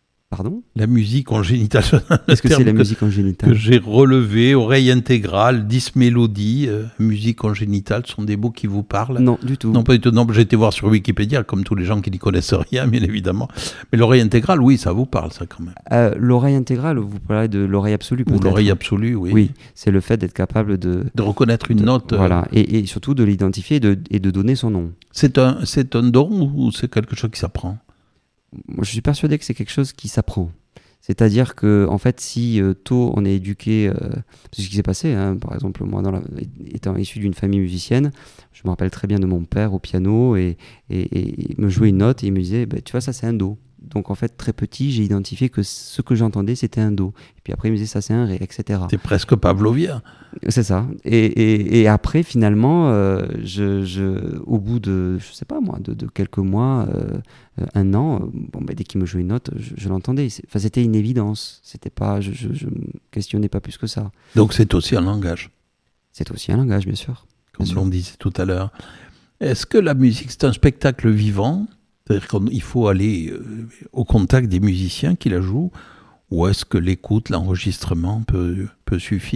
La musique congénitale, Qu'est-ce que c'est la que, musique que congénitale ? j'ai relevé, oreille intégrale, dix mélodies, euh, musique congénitale, sont des mots qui vous parlent ? Non, du tout. Non, pas du tout. Non, j'ai été voir sur Wikipédia, comme tous les gens qui n'y connaissent rien, bien évidemment. Mais l'oreille intégrale, oui, ça vous parle, ça, quand même. Euh, l'oreille intégrale, vous parlez de l'oreille absolue Ou peut-être ? l'oreille absolue, oui. Oui, c'est le fait d'être capable de... De reconnaître une de- note. euh, Voilà, et, et surtout de l'identifier et de, et de donner son nom. C'est un, c'est un don ou c'est quelque chose qui s'apprend ? Moi, je suis persuadé que c'est quelque chose qui s'apprend. C'est-à-dire que, en fait, si euh, tôt on est éduqué, euh, c'est ce qui s'est passé, hein, par exemple, moi, dans la- étant issu d'une famille musicienne, je me rappelle très bien de mon père au piano et, et, et il me jouait une note et il me disait, bah, tu vois, ça c'est un do. Donc en fait, très petit, j'ai identifié que ce que j'entendais, c'était un do. Et puis après, il me disait, ça c'est un ré, et cetera. C'est presque pavlovien. C'est ça. Et, et, et après, finalement, euh, je, je, au bout de, je sais pas moi, de, de quelques mois, euh, euh, un an, euh, bon, bah, dès qu'il me jouait une note, je, je l'entendais. C'est- Enfin, c'était une évidence. C'était pas, je, je, je me questionnais pas plus que ça. Donc c'est aussi un langage, C'est aussi un langage, bien sûr. comme Bien sûr. on disait tout à l'heure. Est-ce que la musique, c'est un spectacle vivant ? C'est-à-dire qu'il faut aller euh, au contact des musiciens qui la jouent ? Ou est-ce que l'écoute, l'enregistrement peut, peut suffire ?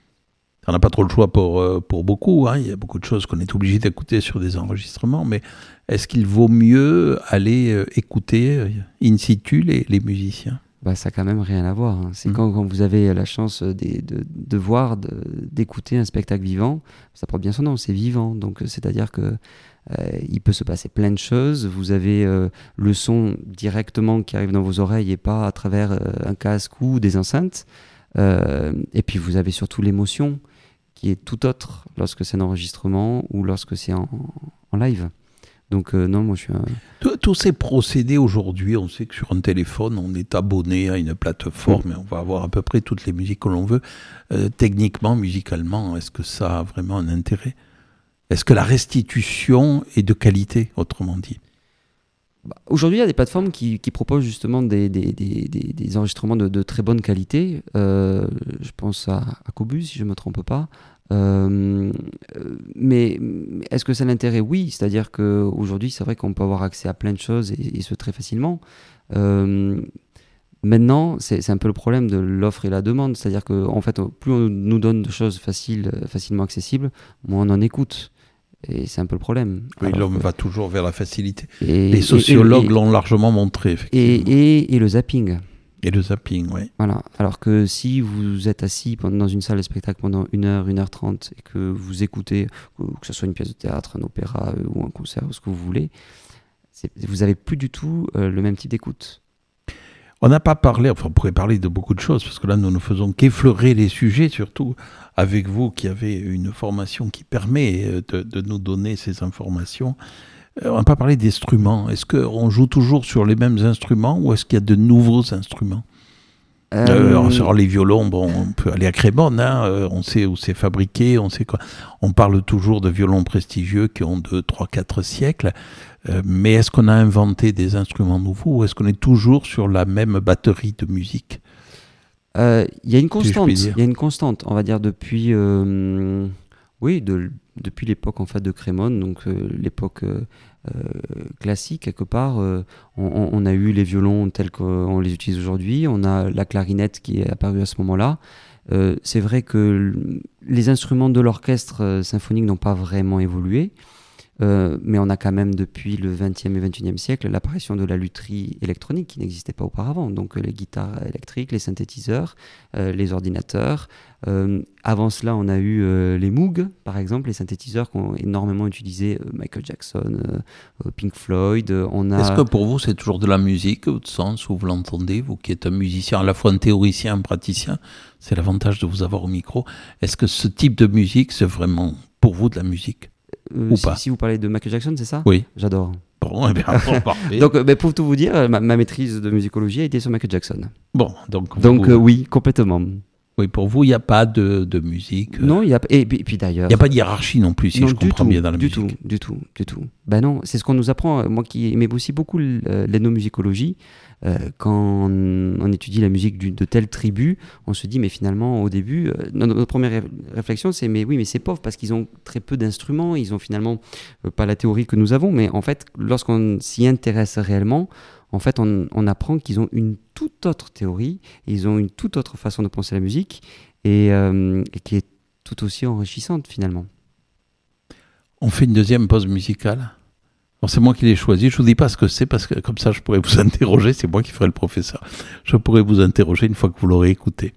On n'a pas trop le choix pour, euh, pour beaucoup. Hein. Il y a beaucoup de choses qu'on est obligé d'écouter sur des enregistrements. Mais est-ce qu'il vaut mieux aller euh, écouter euh, in situ les, les musiciens ? Bah, ça n'a quand même rien à voir. hein. C'est Mhm. quand, quand vous avez la chance de, de, de voir, de- d'écouter un spectacle vivant, ça porte bien son nom, c'est vivant. Donc, euh, c'est-à-dire que euh, il peut se passer plein de choses. Vous avez euh, le son directement qui arrive dans vos oreilles et pas à travers euh, un casque ou des enceintes. Euh, et puis, vous avez surtout l'émotion qui est tout autre lorsque c'est un enregistrement ou lorsque c'est en, en live. Donc euh, non, moi je suis un... Tous tous ces procédés aujourd'hui, on sait que sur un téléphone, on est abonné à une plateforme Mm. et on va avoir à peu près toutes les musiques que l'on veut. Euh, techniquement, musicalement, est-ce que ça a vraiment un intérêt? Est-ce que la restitution est de qualité, autrement dit? Bah, aujourd'hui, il y a des plateformes qui, qui proposent justement des, des, des, des, des enregistrements de, de très bonne qualité. Euh, je pense à, à Qobuz, si je ne me trompe pas. Euh, mais mais est-ce que ça a l'intérêt? Oui, c'est-à-dire qu'aujourd'hui, c'est vrai qu'on peut avoir accès à plein de choses et, et ce très facilement. Euh, Maintenant, c'est c'est un peu le problème de l'offre et la demande, c'est-à-dire que en fait, plus on nous donne de choses faciles, facilement accessibles, moins on en écoute. Et c'est un peu le problème. Oui, Alors l'homme que- va toujours vers la facilité. et, Les et- sociologues et- l'ont largement montré, et, effectivement. et- et le zapping. Et le zapping, oui. Voilà. Alors que si vous êtes assis pendant- dans une salle de spectacle pendant une heure, une heure trente, et que vous écoutez, que que ce soit une pièce de théâtre, un opéra euh, ou un concert, ou ce que vous voulez, c'est- vous avez plus du tout euh, le même type d'écoute. On n'a pas parlé, enfin on pourrait parler de beaucoup de choses, parce que là nous ne faisons qu'effleurer les sujets, surtout avec vous qui avez une formation qui permet euh, de, de nous donner ces informations. Euh, on n'a pas parlé d'instruments. Est-ce qu'on joue toujours sur les mêmes instruments ou est-ce qu'il y a de nouveaux instruments? Euh, Euh, alors, sur les violons, bon, on peut aller à Crémone, hein, euh, on sait où c'est fabriqué, on sait quoi. On parle toujours de violons prestigieux qui ont deux, trois, quatre siècles. Euh, mais est-ce qu'on a inventé des instruments nouveaux ou est-ce qu'on est toujours sur la même batterie de musique? Euh, Il y a une je constante, puis dire. il y a une constante, on va dire depuis, euh, oui, de- depuis l'époque en fait de Crémone, donc euh, l'époque euh, euh, classique quelque part. Euh, on, on- on a eu les violons tels qu'on les utilise aujourd'hui, on a la clarinette qui est apparue à ce moment-là. Euh, c'est vrai que l- les instruments de l'orchestre euh, symphonique n'ont pas vraiment évolué. Euh, mais on a quand même depuis le vingtième et vingt et unième siècle l'apparition de la lutherie électronique qui n'existait pas auparavant. Donc euh, les guitares électriques, les synthétiseurs, euh, les ordinateurs. Euh, avant cela, on a eu euh, les Moog, par exemple, les synthétiseurs qu'ont énormément utilisé euh, Michael Jackson, euh, euh, Pink Floyd. Euh, on a... Est-ce que pour vous c'est toujours de la musique, au sens où vous l'entendez, vous qui êtes un musicien, à la fois un théoricien, un praticien, c'est l'avantage de vous avoir au micro. Est-ce que ce type de musique, c'est vraiment pour vous de la musique? Euh, Ou si, pas. si vous parlez de Michael Jackson, c'est ça? Oui. J'adore. Bon, eh bien, bon, parfait. Donc, euh, ben, pour tout vous dire, euh, ma, ma maîtrise de musicologie a été sur Michael Jackson. Bon, donc, Donc vous- euh, oui, complètement. oui, pour vous, il n'y a pas de, de musique. Non, il y a et puis, et puis d'ailleurs. Il n'y a pas de hiérarchie non plus, si Non, je du comprends tout, bien dans la du musique. tout, du tout, du tout. Ben non, c'est ce qu'on nous apprend. euh, Moi qui aimais aussi beaucoup l- euh, l'ethnomusicologie, euh, quand on, on étudie la musique du- de telle tribu, on se dit, mais finalement, au début, euh, notre, notre première ré- réflexion, c'est, mais oui, mais c'est pauvre parce qu'ils ont très peu d'instruments, ils ont finalement euh, pas la théorie que nous avons, mais en fait, lorsqu'on s'y intéresse réellement, en fait, on, on apprend qu'ils ont une toute autre théorie, ils ont une toute autre façon de penser la musique, et, euh, et qui est tout aussi enrichissante finalement. On fait une deuxième pause musicale. Alors, c'est moi qui l'ai choisi. Je vous dis pas ce que c'est parce que comme ça, je pourrais vous interroger. C'est moi qui ferai le professeur. Je pourrais vous interroger une fois que vous l'aurez écouté.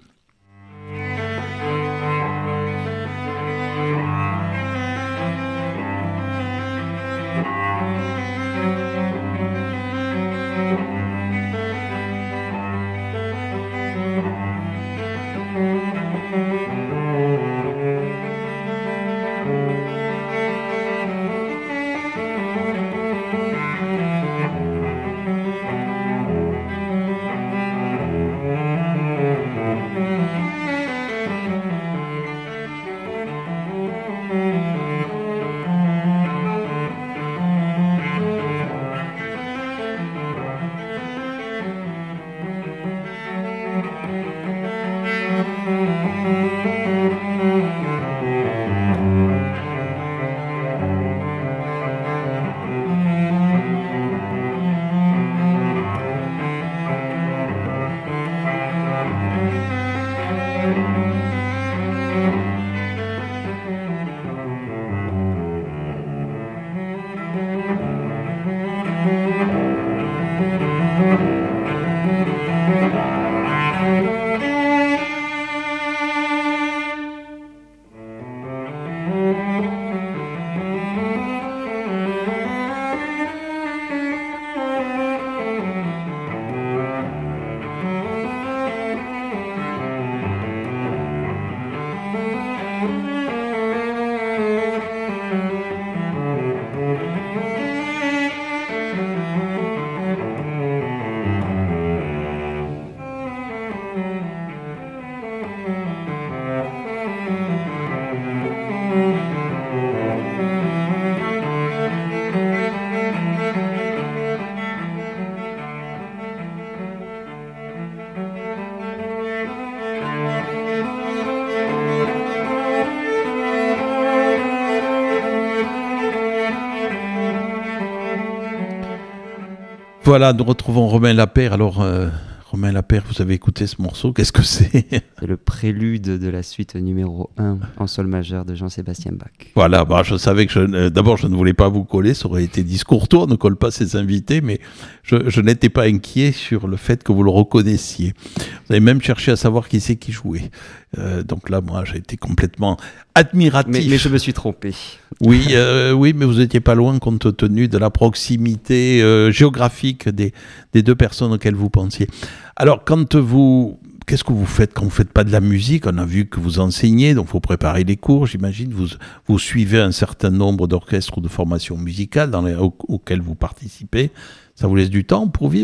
Voilà, nous retrouvons Romain Lapeyre. Alors, euh, Romain Lapeyre, vous avez écouté ce morceau, qu'est-ce que c'est ? C'est le prélude de la suite numéro un en sol majeur de Jean-Sébastien Bach. Voilà, bah, je savais que je, euh, d'abord je ne voulais pas vous coller, ça aurait été discourtois, on ne colle pas ses invités, mais je, je n'étais pas inquiet sur le fait que vous le reconnaissiez. Vous avez même cherché à savoir qui c'est qui jouait. Euh, donc là, moi, j'ai été complètement admiratif. Mais, mais je me suis trompé. Oui, euh, oui, mais vous n'étiez pas loin compte tenu de la proximité euh, géographique des, des deux personnes auxquelles vous pensiez. Alors, quand vous... Qu'est-ce que vous faites quand vous ne faites pas de la musique ? On a vu que vous enseignez, donc il faut préparer les cours, j'imagine. Vous, vous suivez un certain nombre d'orchestres ou de formations musicales dans les, au, auxquelles vous participez. Ça vous laisse du temps pour vivre ?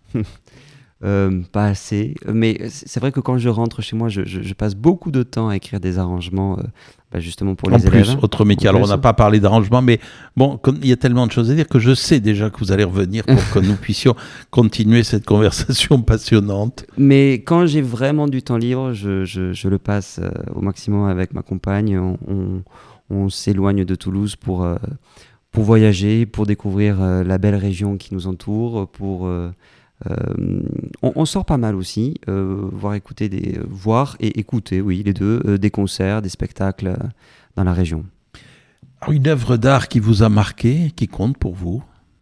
Euh, pas assez, mais c'est vrai que quand je rentre chez moi, je, je, je passe beaucoup de temps à écrire des arrangements, euh, bah justement pour les en élèves. En plus, autre métier. Alors, on n'a pas parlé d'arrangement, mais bon, il y a tellement de choses à dire que je sais déjà que vous allez revenir pour que nous puissions continuer cette conversation passionnante. Mais quand j'ai vraiment du temps libre, je, je, je le passe euh, au maximum avec ma compagne. On, on, on s'éloigne de Toulouse pour, euh, pour voyager, pour découvrir euh, la belle région qui nous entoure, pour... Euh, Euh, on, on sort pas mal aussi, euh, voir, écouter des, euh, voir et écouter, oui, les deux, euh, des concerts, des spectacles euh, dans la région. Alors, une œuvre d'art qui vous a marqué, qui compte pour vous ?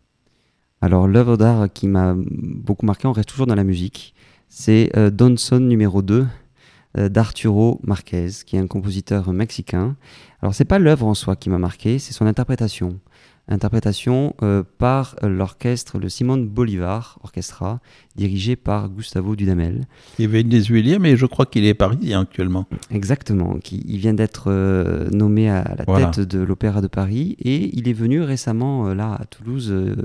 Alors, l'œuvre d'art qui m'a beaucoup marqué, on reste toujours dans la musique, c'est euh, Don Son numéro deux euh, d'Arturo Marquez, qui est un compositeur mexicain. Alors, c'est pas l'œuvre en soi qui m'a marqué, c'est son interprétation. Interprétation euh, par l'orchestre, le Simón Bolívar Orchestra, dirigé par Gustavo Dudamel. Il est vénézuélien, mais je crois qu'il est parisien actuellement. Exactement, qui, il vient d'être euh, nommé à la voilà. tête de l'Opéra de Paris, et il est venu récemment euh, là à Toulouse euh,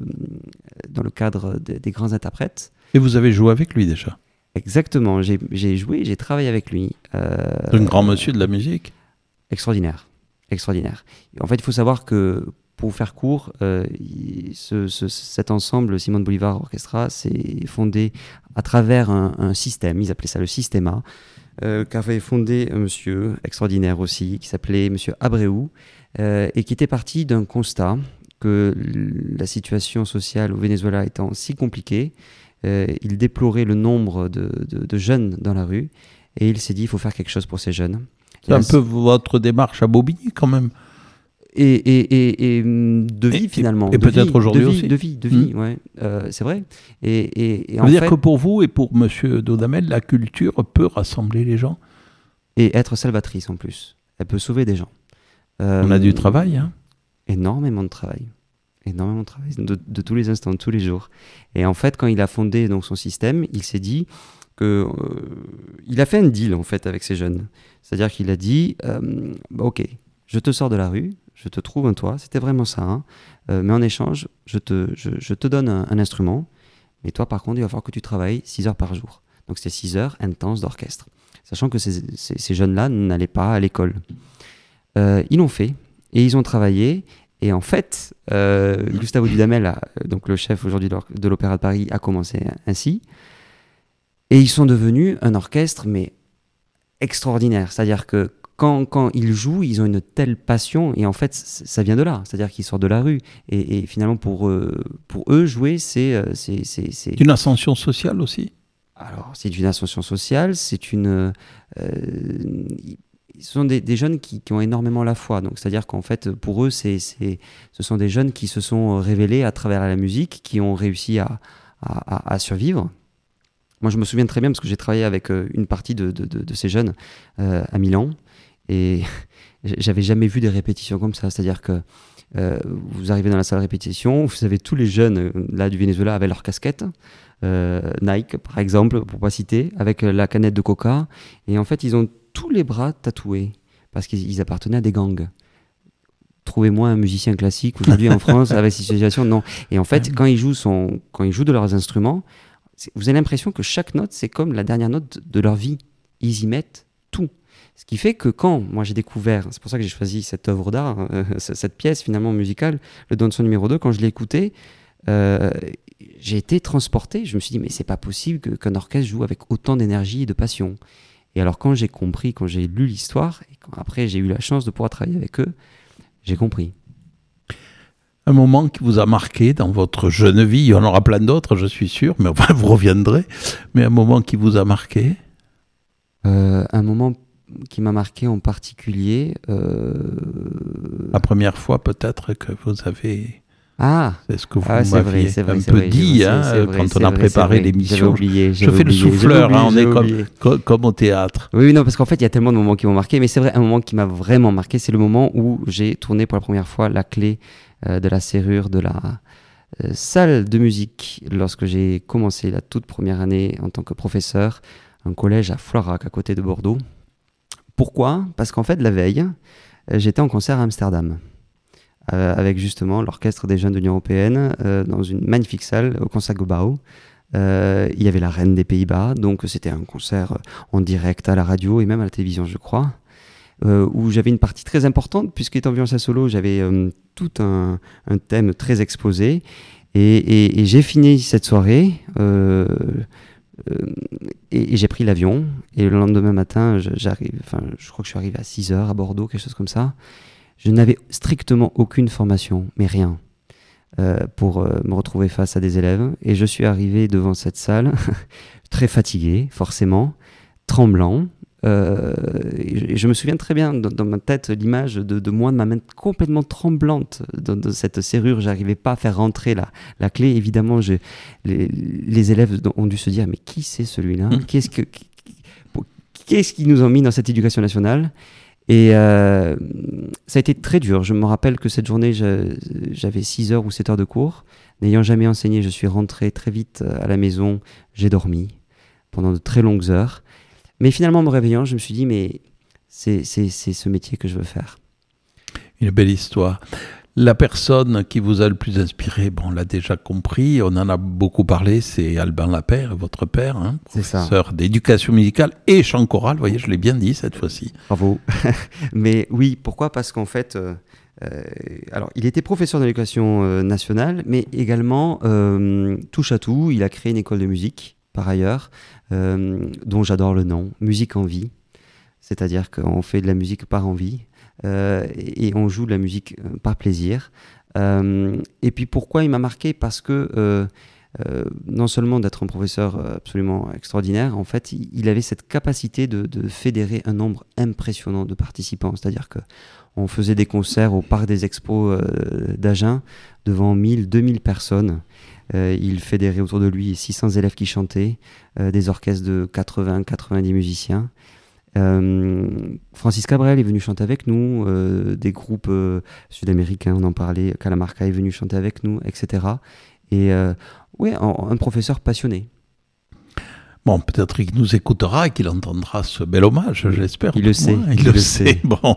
dans le cadre de, des grands interprètes. Et vous avez joué avec lui déjà ? Exactement, j'ai, j'ai joué, j'ai travaillé avec lui. Euh, un grand monsieur de la musique ? Extraordinaire, extraordinaire. En fait, il faut savoir que pour vous faire court, euh, ce, ce, cet ensemble, Simón Bolívar Orchestra, s'est fondé à travers un, un système, ils appelaient ça le Systema, euh, qu'avait fondé un monsieur extraordinaire aussi, qui s'appelait monsieur Abreu, euh, et qui était parti d'un constat que la situation sociale au Venezuela étant si compliquée, euh, il déplorait le nombre de, de, de jeunes dans la rue, et il s'est dit, il faut faire quelque chose pour ces jeunes. C'est et un là, peu votre démarche à Bobigny quand même. Et, et, et, et de vie, et, finalement. Et, et peut-être vie, aujourd'hui de vie, aussi. De vie, de vie, mmh. ouais. Euh, c'est vrai. Et, et, et Ça veut dire fait... que pour vous et pour M. Dudamel, la culture peut rassembler les gens ? Et être salvatrice en plus. Elle peut sauver des gens. Euh, On a du travail, hein ? Énormément de travail. Énormément de travail, de, de tous les instants, de tous les jours. Et en fait, quand il a fondé donc, son système, il s'est dit que... Euh, il a fait un deal, en fait, avec ces jeunes. C'est-à-dire qu'il a dit, euh, bah, OK, je te sors de la rue, je te trouve un toit, c'était vraiment ça, hein. euh, mais en échange, je te, je, je te donne un, un instrument, mais toi, par contre, il va falloir que tu travailles six heures par jour. Donc, c'était six heures intenses d'orchestre, sachant que ces, ces, ces jeunes-là n'allaient pas à l'école. Euh, ils l'ont fait, et ils ont travaillé, et en fait, euh, Gustavo Dudamel, donc le chef aujourd'hui de l'Opéra de Paris, a commencé ainsi, et ils sont devenus un orchestre, mais extraordinaire, c'est-à-dire que Quand, quand ils jouent, ils ont une telle passion, et en fait, ça vient de là. C'est-à-dire qu'ils sortent de la rue. Et, et finalement, pour eux, pour eux, jouer, c'est... c'est, c'est, c'est... une ascension sociale aussi ? Alors, c'est une ascension sociale, c'est une... Euh, ce sont des, des jeunes qui, qui ont énormément la foi. Donc, c'est-à-dire qu'en fait, pour eux, c'est, c'est, ce sont des jeunes qui se sont révélés à travers la musique, qui ont réussi à, à, à survivre. Moi, je me souviens très bien, parce que j'ai travaillé avec une partie de, de, de, de ces jeunes euh, à Milan. Et j'avais jamais vu des répétitions comme ça. C'est-à-dire que euh, vous arrivez dans la salle de répétition, vous avez tous les jeunes là du Venezuela avec leurs casquettes, euh, Nike par exemple, pour pas citer, avec la canette de Coca. Et en fait, ils ont tous les bras tatoués parce qu'ils appartenaient à des gangs. Trouvez-moi un musicien classique aujourd'hui en France avec cette situation. Non. Et en fait, quand ils jouent, son, quand ils jouent de leurs instruments, vous avez l'impression que chaque note, c'est comme la dernière note de leur vie. Ils y mettent tout. Ce qui fait que quand moi j'ai découvert, c'est pour ça que j'ai choisi cette œuvre d'art, euh, cette pièce finalement musicale, le Don Son numéro deux, quand je l'ai écouté, euh, j'ai été transporté. Je me suis dit, mais c'est pas possible que, qu'un orchestre joue avec autant d'énergie et de passion. Et alors quand j'ai compris, quand j'ai lu l'histoire, et quand après j'ai eu la chance de pouvoir travailler avec eux, j'ai compris. Un moment qui vous a marqué dans votre jeune vie, il y en aura plein d'autres, je suis sûr, mais enfin, vous reviendrez, mais un moment qui vous a marqué? Euh, un moment qui m'a marqué en particulier. Euh... La première fois peut-être que vous avez... Ah, c'est ce que vous ah, c'est vrai, m'aviez c'est vrai, un c'est peu vrai, dit c'est- hein, c'est vrai, quand c'est on a vrai, préparé c'est vrai. l'émission. J'avais oublié, Je j'avais fais le oublié, souffleur, j'avais hein, on oublié, est j'avais comme, oublié. co- comme au théâtre. Oui, oui, non, parce qu'en fait, il y a tellement de moments qui m'ont marqué, mais c'est vrai, un moment qui m'a vraiment marqué, c'est le moment où j'ai tourné pour la première fois la clé euh, de la serrure de la euh, salle de musique lorsque j'ai commencé la toute première année en tant que professeur, un collège à Floirac, à côté de Bordeaux. Pourquoi? Parce qu'en fait, la veille, euh, j'étais en concert à Amsterdam, euh, avec justement l'Orchestre des Jeunes de l'Union Européenne, euh, dans une magnifique salle au Concertgebouw. Euh, il y avait la Reine des Pays-Bas, donc c'était un concert euh, en direct à la radio et même à la télévision, je crois, euh, où j'avais une partie très importante, puisqu'étant violoncelle solo, j'avais euh, tout un, un thème très exposé. Et, et- et j'ai fini cette soirée, euh, euh, et, et j'ai pris l'avion. Et le lendemain matin, je, j'arrive, enfin, je crois que je suis arrivé à six heures à Bordeaux, quelque chose comme ça. Je n'avais strictement aucune formation, mais rien, euh, pour euh, me retrouver face à des élèves. Et je suis arrivé devant cette salle, très fatigué, forcément, tremblant. Euh, et je, je me souviens très bien dans, dans ma tête l'image de, de moi, de ma main complètement tremblante dans, dans cette serrure. J'arrivais pas à faire rentrer la, la clé. Évidemment, je, les, les élèves ont dû se dire: mais qui c'est celui-là? Qu'est-ce que, qu'est-ce qu'ils nous ont mis dans cette éducation nationale? Et euh, ça a été très dur. Je me rappelle que cette journée, je, j'avais six heures ou sept heures de cours. N'ayant jamais enseigné, je suis rentré très vite à la maison. J'ai dormi pendant de très longues heures. Mais finalement, en me réveillant, je me suis dit, mais c'est, c'est, c'est ce métier que je veux faire. Une belle histoire. La personne qui vous a le plus inspiré, bon, on l'a déjà compris, on en a beaucoup parlé, c'est Albin Lapère, votre père, hein, C'est ça. professeur d'éducation musicale et chant choral. Vous voyez, je l'ai bien dit cette fois-ci. Bravo. Mais oui, pourquoi? Parce qu'en fait, euh, euh, alors, il était professeur d'éducation euh, nationale, mais également euh, touche à tout. Il a créé une école de musique, par ailleurs, euh, dont j'adore le nom, Musique en vie. C'est-à-dire qu'on fait de la musique par envie, euh, et, et on joue de la musique euh, par plaisir. Euh, et puis pourquoi il m'a marqué? Parce que euh, euh, non seulement d'être un professeur absolument extraordinaire, en fait, il, il avait cette capacité de, de fédérer un nombre impressionnant de participants. C'est-à-dire qu'on faisait des concerts au Parc des Expos euh, d'Agen devant mille, deux mille personnes. Euh, il fédérait autour de lui six cents élèves qui chantaient, euh, des orchestres de quatre-vingts, quatre-vingt-dix musiciens. Euh, Francis Cabrel est venu chanter avec nous, euh, des groupes euh, sud-américains, on en parlait, Calamarca est venu chanter avec nous, et cetera. Et euh, oui, un, un professeur passionné. Bon, peut-être qu'il nous écoutera et qu'il entendra ce bel hommage, j'espère. Il le sait. Il, il le sait. sait. Bon.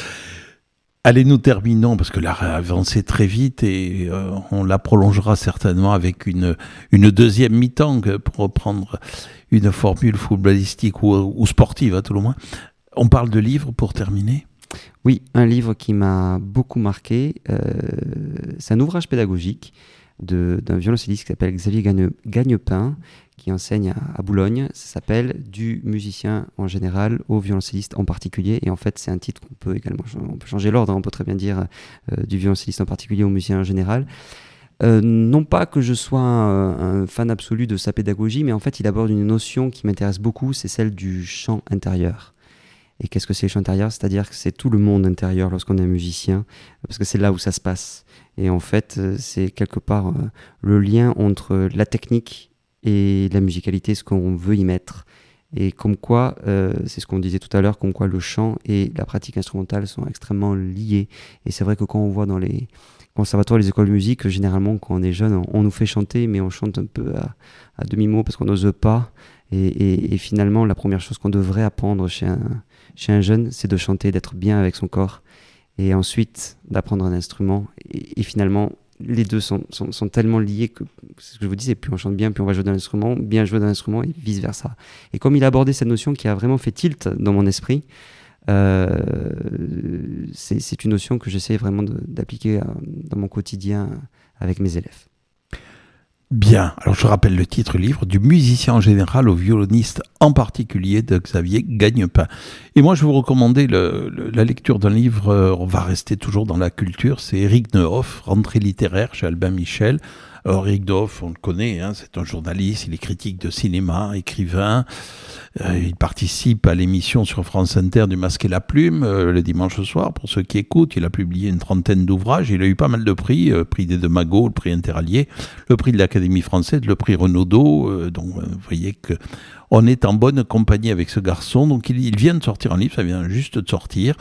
Allez, nous terminons, parce que là, a avancé très vite et euh, on la prolongera certainement avec une, une deuxième mi-temps, pour reprendre une formule footballistique ou, ou sportive, à tout le moins. On parle de livres pour terminer. Oui, un livre qui m'a beaucoup marqué. Euh, c'est un ouvrage pédagogique de, d'un violoncelliste qui s'appelle Xavier Gagne, Gagnepin, qui enseigne à, à Boulogne. Ça s'appelle « Du musicien en général au violoncelliste en particulier ». Et en fait, c'est un titre qu'on peut également on peut changer l'ordre. On peut très bien dire euh, « Du violoncelliste en particulier au musicien en général ». Euh, non pas que je sois un, un fan absolu de sa pédagogie, mais en fait, il aborde une notion qui m'intéresse beaucoup, c'est celle du chant intérieur. Et qu'est-ce que c'est le chant intérieur? C'est-à-dire que c'est tout le monde intérieur lorsqu'on est un musicien, parce que c'est là où ça se passe. Et en fait, c'est quelque part euh, le lien entre la technique et la musicalité, ce qu'on veut y mettre. Et comme quoi, euh, c'est ce qu'on disait tout à l'heure, comme quoi le chant et la pratique instrumentale sont extrêmement liés. Et c'est vrai que quand on voit dans les conservatoires, les écoles de musique, généralement, quand on est jeune, on, on nous fait chanter, mais on chante un peu à, à demi-mot parce qu'on n'ose pas. Et, et, et finalement, la première chose qu'on devrait apprendre chez un, chez un jeune, c'est de chanter, d'être bien avec son corps. Et ensuite, d'apprendre un instrument. Et, et finalement, les deux sont, sont, sont tellement liés que, c'est ce que je vous disais, plus on chante bien, plus on va jouer d'un instrument, bien jouer d'un instrument et vice-versa. Et comme il a abordé cette notion qui a vraiment fait tilt dans mon esprit, euh, c'est, c'est une notion que j'essaie vraiment de, d'appliquer dans mon quotidien avec mes élèves. Bien, alors je rappelle le titre livre, du musicien en général au violoniste en particulier, de Xavier Gagnepin. Et moi je vais vous recommander le, le, la lecture d'un livre, euh, on va rester toujours dans la culture, c'est Éric Nehoff, Rentrée littéraire chez Albin Michel. Alors Éric Nehoff, on le connaît, hein, c'est un journaliste, il est critique de cinéma, écrivain, euh, il participe à l'émission sur France Inter du Masque et la Plume, euh, le dimanche soir, pour ceux qui écoutent, il a publié une trentaine d'ouvrages, il a eu pas mal de prix, euh, prix des Deux Magots, le prix Interallié, le prix de l'Académie française, le prix Renaudot, euh, donc euh, vous voyez que on est en bonne compagnie avec ce garçon, donc il, il vient de sortir un livre, ça vient juste de sortir.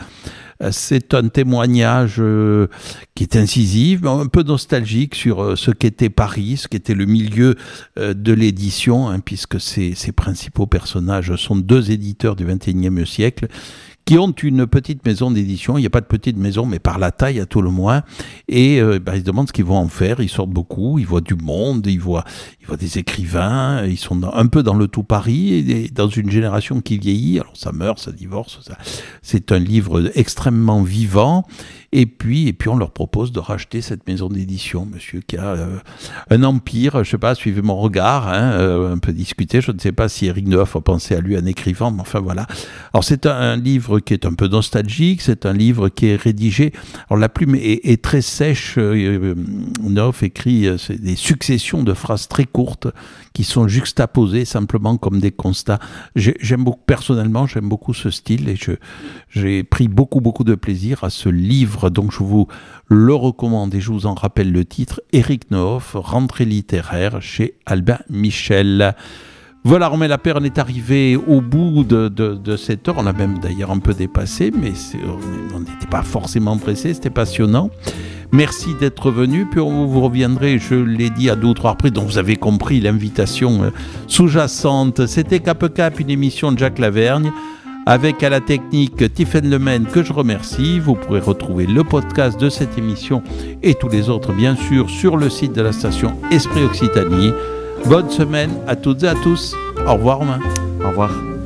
C'est un témoignage euh, qui est incisif, un peu nostalgique sur euh, ce qu'était Paris, ce qu'était le milieu euh, de l'édition, hein, puisque ses, ses principaux personnages sont deux éditeurs du vingt et unième siècle, qui ont une petite maison d'édition. Il n'y a pas de petite maison, mais par la taille à tout le moins. Et euh, bah, ils se demandent ce qu'ils vont en faire. Ils sortent beaucoup, ils voient du monde, ils voient, ils voient des écrivains. Ils sont dans, un peu dans le tout Paris, et dans une génération qui vieillit. Alors ça meurt, ça divorce. Ça. C'est un livre extrêmement vivant. Et puis, et puis on leur propose de racheter cette maison d'édition, monsieur qui a euh, un empire, je sais pas, suivez mon regard, hein, euh, un peu discuté, je ne sais pas si Éric Nehoff a pensé à lui en écrivant, mais enfin voilà. Alors c'est un, un livre qui est un peu nostalgique, c'est un livre qui est rédigé, alors la plume est, est très sèche, euh, Nehoff écrit euh, c'est des successions de phrases très courtes qui sont juxtaposées simplement comme des constats. J'ai, j'aime beaucoup, personnellement, j'aime beaucoup ce style et je, j'ai pris beaucoup beaucoup de plaisir à ce livre. Donc je vous le recommande et je vous en rappelle le titre, Éric Nehoff, Rentrée littéraire chez Albin Michel. Voilà, Romain Lapère, on est arrivé au bout de, de, de cette heure, on a même d'ailleurs un peu dépassé, mais c'est, on n'était pas forcément pressé, c'était passionnant. Merci d'être venu, puis on vous reviendrez, je l'ai dit à deux ou trois reprises, donc vous avez compris l'invitation euh, sous-jacente. C'était Cap Cap, une émission de Jacques Lavergne, avec à la technique Tiffaine Lemaine que je remercie. Vous pourrez retrouver le podcast de cette émission et tous les autres bien sûr sur le site de la station Esprit Occitanie. Bonne semaine à toutes et à tous. Au revoir Romain. Au revoir.